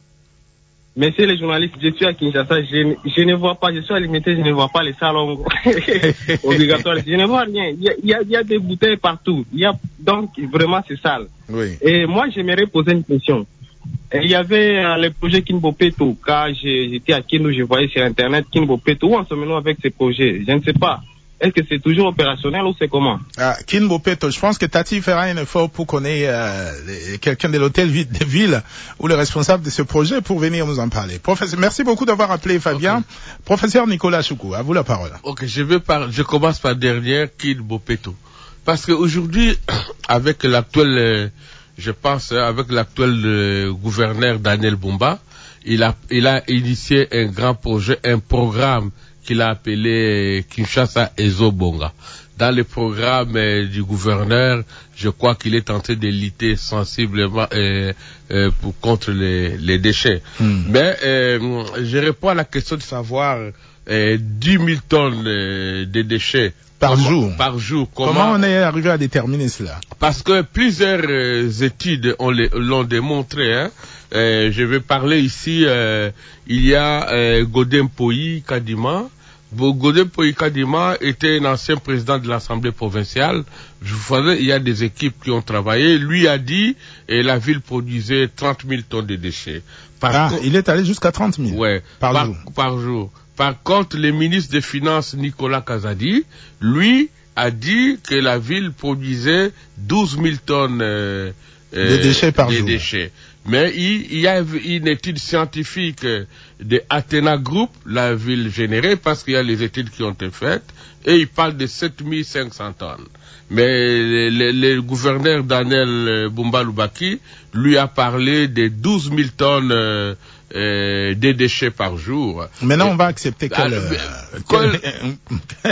Messieurs les journalistes, je suis à Kinshasa, je, je ne vois pas, je suis à Limité, je ne vois pas les salons obligatoires. Je ne vois rien. Il y, a, il, y a, il y a des bouteilles partout. Il y a, donc, vraiment, c'est sale. Oui. Et moi, j'aimerais poser une question. Et il y avait euh, le projet Kinbopeto. Quand j'étais à Kindu, je voyais sur Internet Kinbopeto. Où en sommes-nous avec ces projets? Je ne sais pas. Est-ce que c'est toujours opérationnel ou c'est comment? Ah, Kinbopeto, je pense que Tati fera un effort pour connaître euh, quelqu'un de l'hôtel de ville ou le responsable de ce projet pour venir nous en parler. Professeur, merci beaucoup d'avoir appelé Fabien. Okay. Professeur Nicolas Choukou, à vous la parole. Ok, je vais par, je commence par dernière Kinbopeto. Parce qu'aujourd'hui, avec l'actuel, euh, je pense, avec l'actuel euh, gouverneur Daniel Bumba, il a, il a initié un grand projet, un programme qu'il a appelé Kinshasa Ezobonga. Dans le programme euh, du gouverneur, je crois qu'il est tenté de lutter sensiblement euh, euh, pour, contre les, les déchets. Mm. Mais euh, je réponds à la question de savoir euh, dix mille tonnes euh, de déchets par comment, jour. Par jour. Comment, Comment on est arrivé à déterminer cela? Parce que plusieurs euh, études l'ont démontré. Hein. Euh, je vais parler ici, euh, il y a euh, Godin Poyi Kadima. Godin Poyi Kadima était un ancien président de l'Assemblée provinciale. Je vous savais, il y a des équipes qui ont travaillé. Lui a dit, et la ville produisait trente mille tonnes de déchets. Par ah, il est allé jusqu'à trente mille ouais, par, par jour. Par jour. Par contre, le ministre des Finances, Nicolas Kazadi, lui, a dit que la ville produisait douze mille tonnes euh, de déchets par de jour. Déchets. Mais il, il y a une étude scientifique de Athena Group, la ville générée, parce qu'il y a les études qui ont été faites, et il parle de sept mille cinq cents tonnes. Mais le, le, le gouverneur Daniel Bumba Lubaki, lui a parlé de douze mille tonnes euh, euh, de déchets par jour. Maintenant, et, on va accepter quel... Euh, quel, quel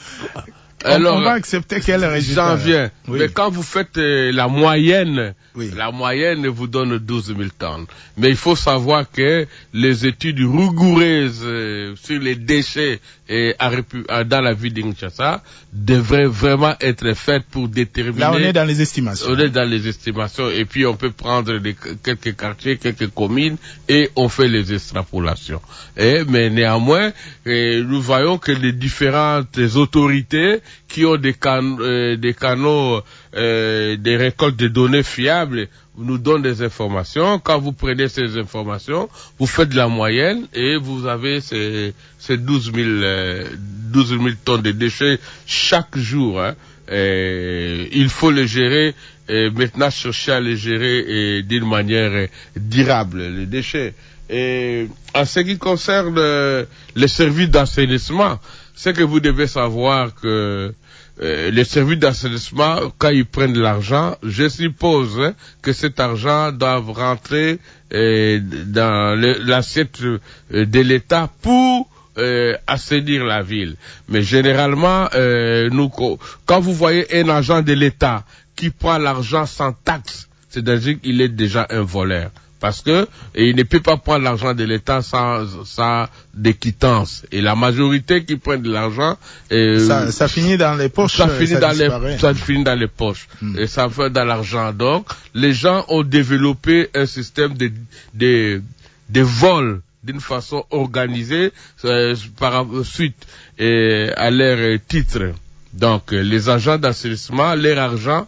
Alors, on va accepter quel résultat? J'en viens. Oui. Mais quand vous faites euh, la moyenne, oui. la moyenne vous donne douze mille tonnes. Mais il faut savoir que les études rigoureuses euh, sur les déchets et à, à, dans la ville d'Kinshasa devraient vraiment être faites pour déterminer. Là, on est dans les estimations. On est dans les estimations et puis on peut prendre des, quelques quartiers, quelques communes et on fait les extrapolations. Et, mais néanmoins, euh, nous voyons que les différentes autorités qui ont des, can euh, des canaux, euh, des récoltes de données fiables, nous donnent des informations. Quand vous prenez ces informations, vous faites la moyenne et vous avez ces, ces douze mille tonnes de déchets chaque jour. Hein. Et il faut les gérer et maintenant chercher à les gérer et d'une manière euh, durable, les déchets. Et en ce qui concerne euh, les services d'assainissement, c'est que vous devez savoir que euh, les services d'assainissement, quand ils prennent de l'argent, je suppose hein, que cet argent doit rentrer euh, dans le, l'assiette euh, de l'État pour euh, assainir la ville. Mais généralement, euh, nous, quand vous voyez un agent de l'État qui prend l'argent sans taxe, c'est-à-dire qu'il est déjà un voleur. Parce que et il ne peut pas prendre l'argent de l'État sans, sans des quittances. Et la majorité qui prennent de l'argent, euh, ça, ça finit dans les poches. Ça finit ça dans les, ça finit dans les poches. Mm. Et ça fait dans l'argent. Donc, les gens ont développé un système de, de, de vol d'une façon organisée euh, par suite et à leur titre. Donc, euh, les agents d'assainissement, leur argent,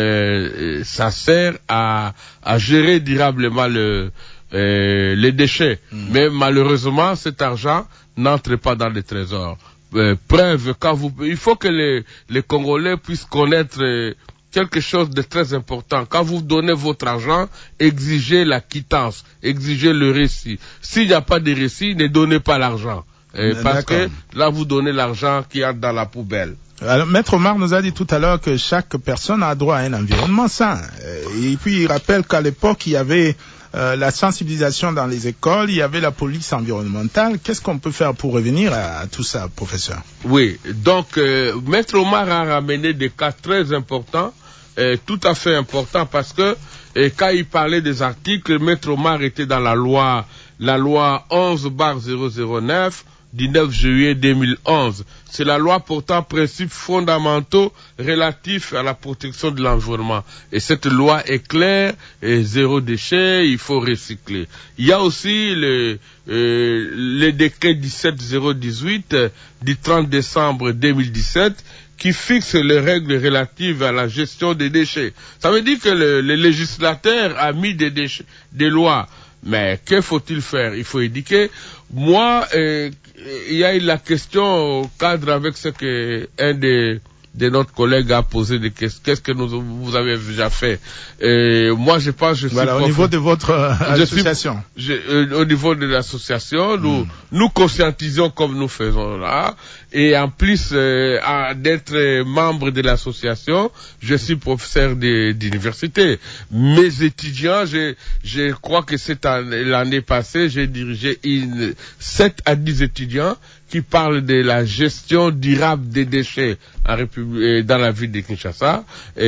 euh, ça sert à, à gérer durablement le, euh, les déchets. Mmh. Mais malheureusement, cet argent n'entre pas dans les trésors. Euh, preuve, quand vous, il faut que les, les Congolais puissent connaître euh, quelque chose de très important. Quand vous donnez votre argent, exigez la quittance, exigez le récit. S'il n'y a pas de récit, ne donnez pas l'argent. Euh, parce que là, vous donnez l'argent qui entre dans la poubelle. Alors, Maître Omar nous a dit tout à l'heure que chaque personne a droit à un environnement sain. Et puis, il rappelle qu'à l'époque, il y avait euh, la sensibilisation dans les écoles, il y avait la police environnementale. Qu'est-ce qu'on peut faire pour revenir à, à tout ça, professeur? Oui, donc, euh, Maître Omar a ramené des cas très importants, euh, tout à fait importants, parce que et quand il parlait des articles, Maître Omar était dans la loi, la loi onze barre zéro zéro neuf, du neuf juillet deux mille onze. C'est la loi portant principes fondamentaux relatifs à la protection de l'environnement. Et cette loi est claire, et zéro déchet, il faut recycler. Il y a aussi le, euh, le décret dix-sept zéro dix-huit euh, du trente décembre deux mille dix-sept qui fixe les règles relatives à la gestion des déchets. Ça veut dire que le, le législateur a mis des, déchets, des lois. Mais que faut-il faire? Il faut éduquer. Moi, euh, il y a eu la question au cadre avec ce que un des de notre collègue a posé des questions. Qu'est-ce que nous, vous avez déjà fait? Et moi, je pense, je suis voilà, au niveau de votre euh, association. Suis, je, euh, au niveau de l'association, nous, mm. nous conscientisons comme nous faisons là. Et en plus euh, d'être membre de l'association, je suis professeur d'université. Mes étudiants, je, je crois que cette année, l'année passée, j'ai dirigé une, sept à dix étudiants qui parlent de la gestion durable des déchets en République, dans la ville de Kinshasa. Et,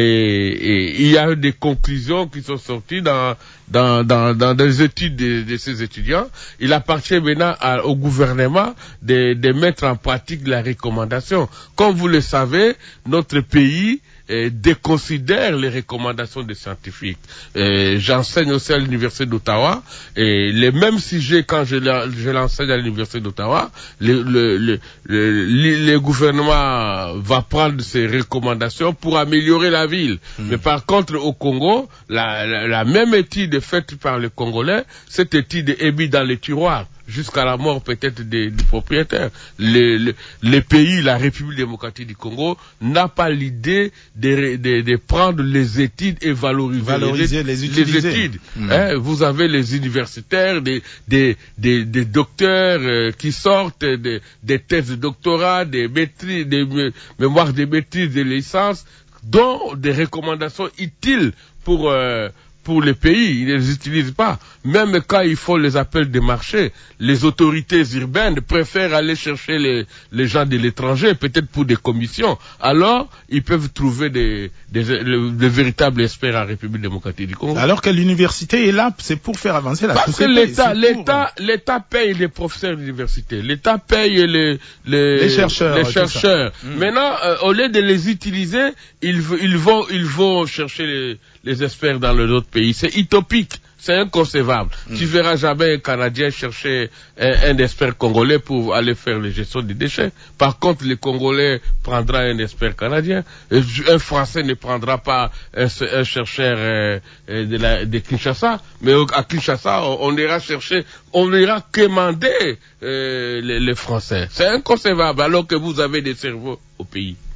et il y a eu des conclusions qui sont sorties dans, dans, dans, dans des études de, de ces étudiants. Il appartient maintenant à, au gouvernement de, de mettre en pratique la recommandation. Comme vous le savez, notre pays euh, déconsidère les recommandations des scientifiques. Euh, J'enseigne aussi à l'université d'Ottawa et les mêmes sujets quand je, je l'enseigne à l'université d'Ottawa, le, le, le, le, le gouvernement va prendre ces recommandations pour améliorer la ville. Mmh. Mais par contre, au Congo, la, la, la même étude faite par les Congolais, cette étude est mise dans les tiroirs jusqu'à la mort peut-être du propriétaire. Les, les, les pays, la République démocratique du Congo, n'a pas l'idée de, de, de prendre les études et valoriser, valoriser les, les, les études. Mmh. Hein, vous avez les universitaires, des, des, des, des docteurs euh, qui sortent des, des thèses de doctorat, des maîtrises, des mémoires de maîtrise, des licences, dont des recommandations utiles pour euh, pour les pays, ils ne les utilisent pas. Même quand il faut les appels des marchés, les autorités urbaines préfèrent aller chercher les, les gens de l'étranger, peut-être pour des commissions. Alors, ils peuvent trouver des, des, des, des véritables experts en République démocratique du Congo. Alors que l'université est là, c'est pour faire avancer la Parce société. Parce que l'État, pour... l'État, l'État paye les professeurs d'université. L'État paye les, les, les chercheurs. Les chercheurs. Mmh. Maintenant, euh, au lieu de les utiliser, ils, ils vont, ils vont chercher les, les experts dans les autres pays. C'est utopique. C'est inconcevable. Mm. Tu verras jamais un Canadien chercher un, un expert congolais pour aller faire la gestion des déchets. Par contre, les Congolais prendra un expert canadien. Un Français ne prendra pas un, un chercheur euh, de, la, de Kinshasa. Mais à Kinshasa, on, on ira chercher, on ira commander euh, les, les Français. C'est inconcevable alors que vous avez des cerveaux au pays.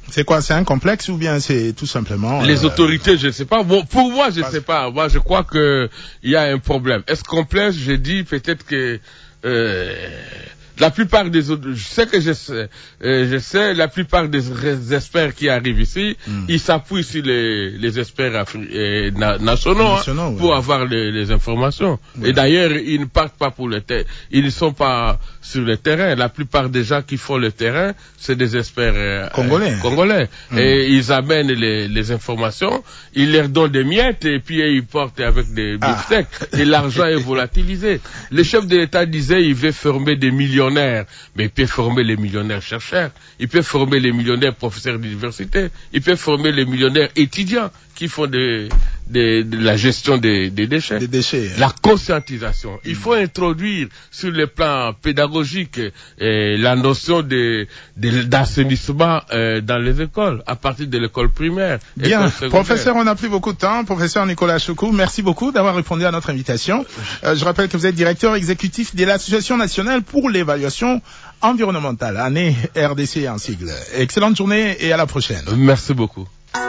C'est quoi, c'est un complexe ou bien c'est tout simplement... Les euh... autorités, je ne sais pas. Bon, pour moi, je ne sais pas. Moi, je crois que il y a un problème. Est-ce complexe? Je dis peut-être que... Euh... La plupart des autres, je sais que je sais, euh, je sais, la plupart des experts qui arrivent ici, mm. ils s'appuient sur les, les experts afri- euh, na- nationaux, nationaux hein, ouais. pour avoir les, les informations. Ouais. Et d'ailleurs, ils ne partent pas pour le terrain, ils ne sont pas sur le terrain. La plupart des gens qui font le terrain, c'est des experts euh, congolais. Euh, congolais. Mm. Et ils amènent les, les informations, ils leur donnent des miettes et puis ils portent avec des beefsteaks. Ah. Et l'argent est volatilisé. Le chef de l'État disait il veut former des millions. Mais il peut former les millionnaires chercheurs, il peut former les millionnaires professeurs d'université, il peut former les millionnaires étudiants qui font de, de, de la gestion des, des déchets. Des déchets. La conscientisation. Mmh. Il faut introduire sur le plan pédagogique eh, la notion de, de, d'assainissement euh, dans les écoles, à partir de l'école primaire. Bien, professeur, on n'a plus beaucoup de temps. Professeur Nicolas Choukou, merci beaucoup d'avoir répondu à notre invitation. Euh, je rappelle que vous êtes directeur exécutif de l'Association nationale pour l'évaluation environnementale, année R D C en sigle. Excellente journée et à la prochaine. Merci beaucoup.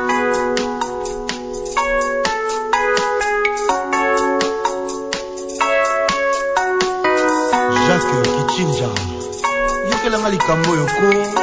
Jacques Kichinja yokelanga likambo yoko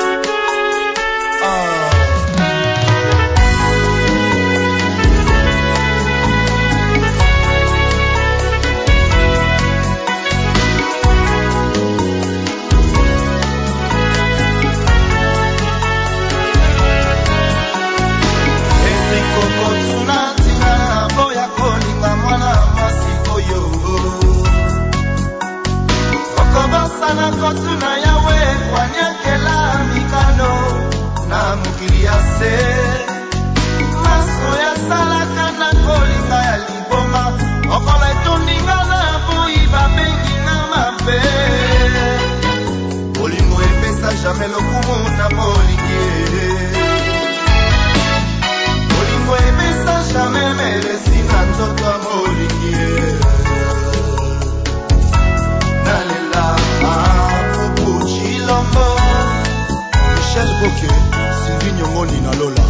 Kotuna yawe wanyekela mikano na mukiliase maso ya salaka na kolinga ya liboma okola etuninga na bui babengi na mabe olingo epesa jamais lokumu na molingi olingo epesa jamais meresi na nzoto ya molingi nalela Michel Boke, Sylvie Nyongoni na Lola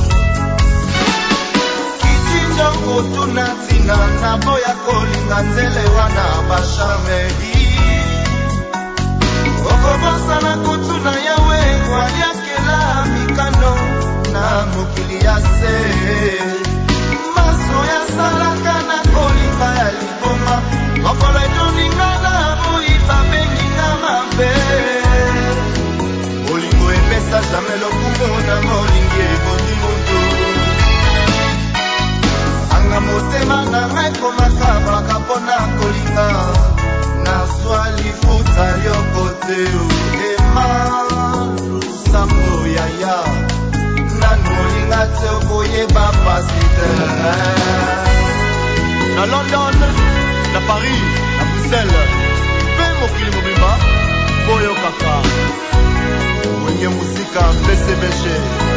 Kichinja kutuna tina na boya kolinga nzele wana bashamedi Okobosa na kutuna yawe waliakela mikano na mukili ya se Maso ya salaka na kolinga ya liboma Okola etuninga na bui babengi na mabe Olingo epesa jamais lokumu na molingi eboti mutu Anga motema na ngai komakabaka mpona kolinga nazwa lifuta liokote ema lusambo yaya nanu olinga te okoyeba pasi te na London, na Paris, na Bruxelles mpe mokili mobimba boyo kaka wenye muzika P C B G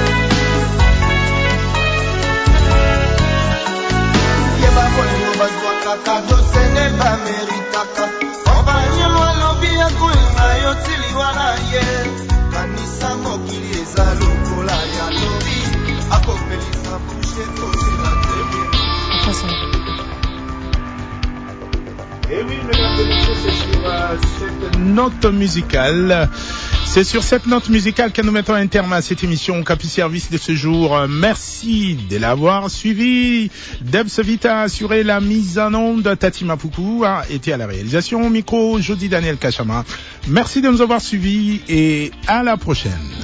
yeba bolingo bazwaka kado sene bameritaka obanyolo alobi ya kolinga yo tiliwana ye kanisa mokili eza lokola ya lobi akopelisa bushe kozela tebe Et oui, mesdames et messieurs, c'est sur euh, cette note musicale. C'est sur cette note musicale que nous mettons un terme à cette émission Capi Service de ce jour. Merci de l'avoir suivi. Deb Sevita a assuré la mise en onde. Tati Mapuku a été à la réalisation. Au micro, Jody Daniel Kachama. Merci de nous avoir suivis et à la prochaine.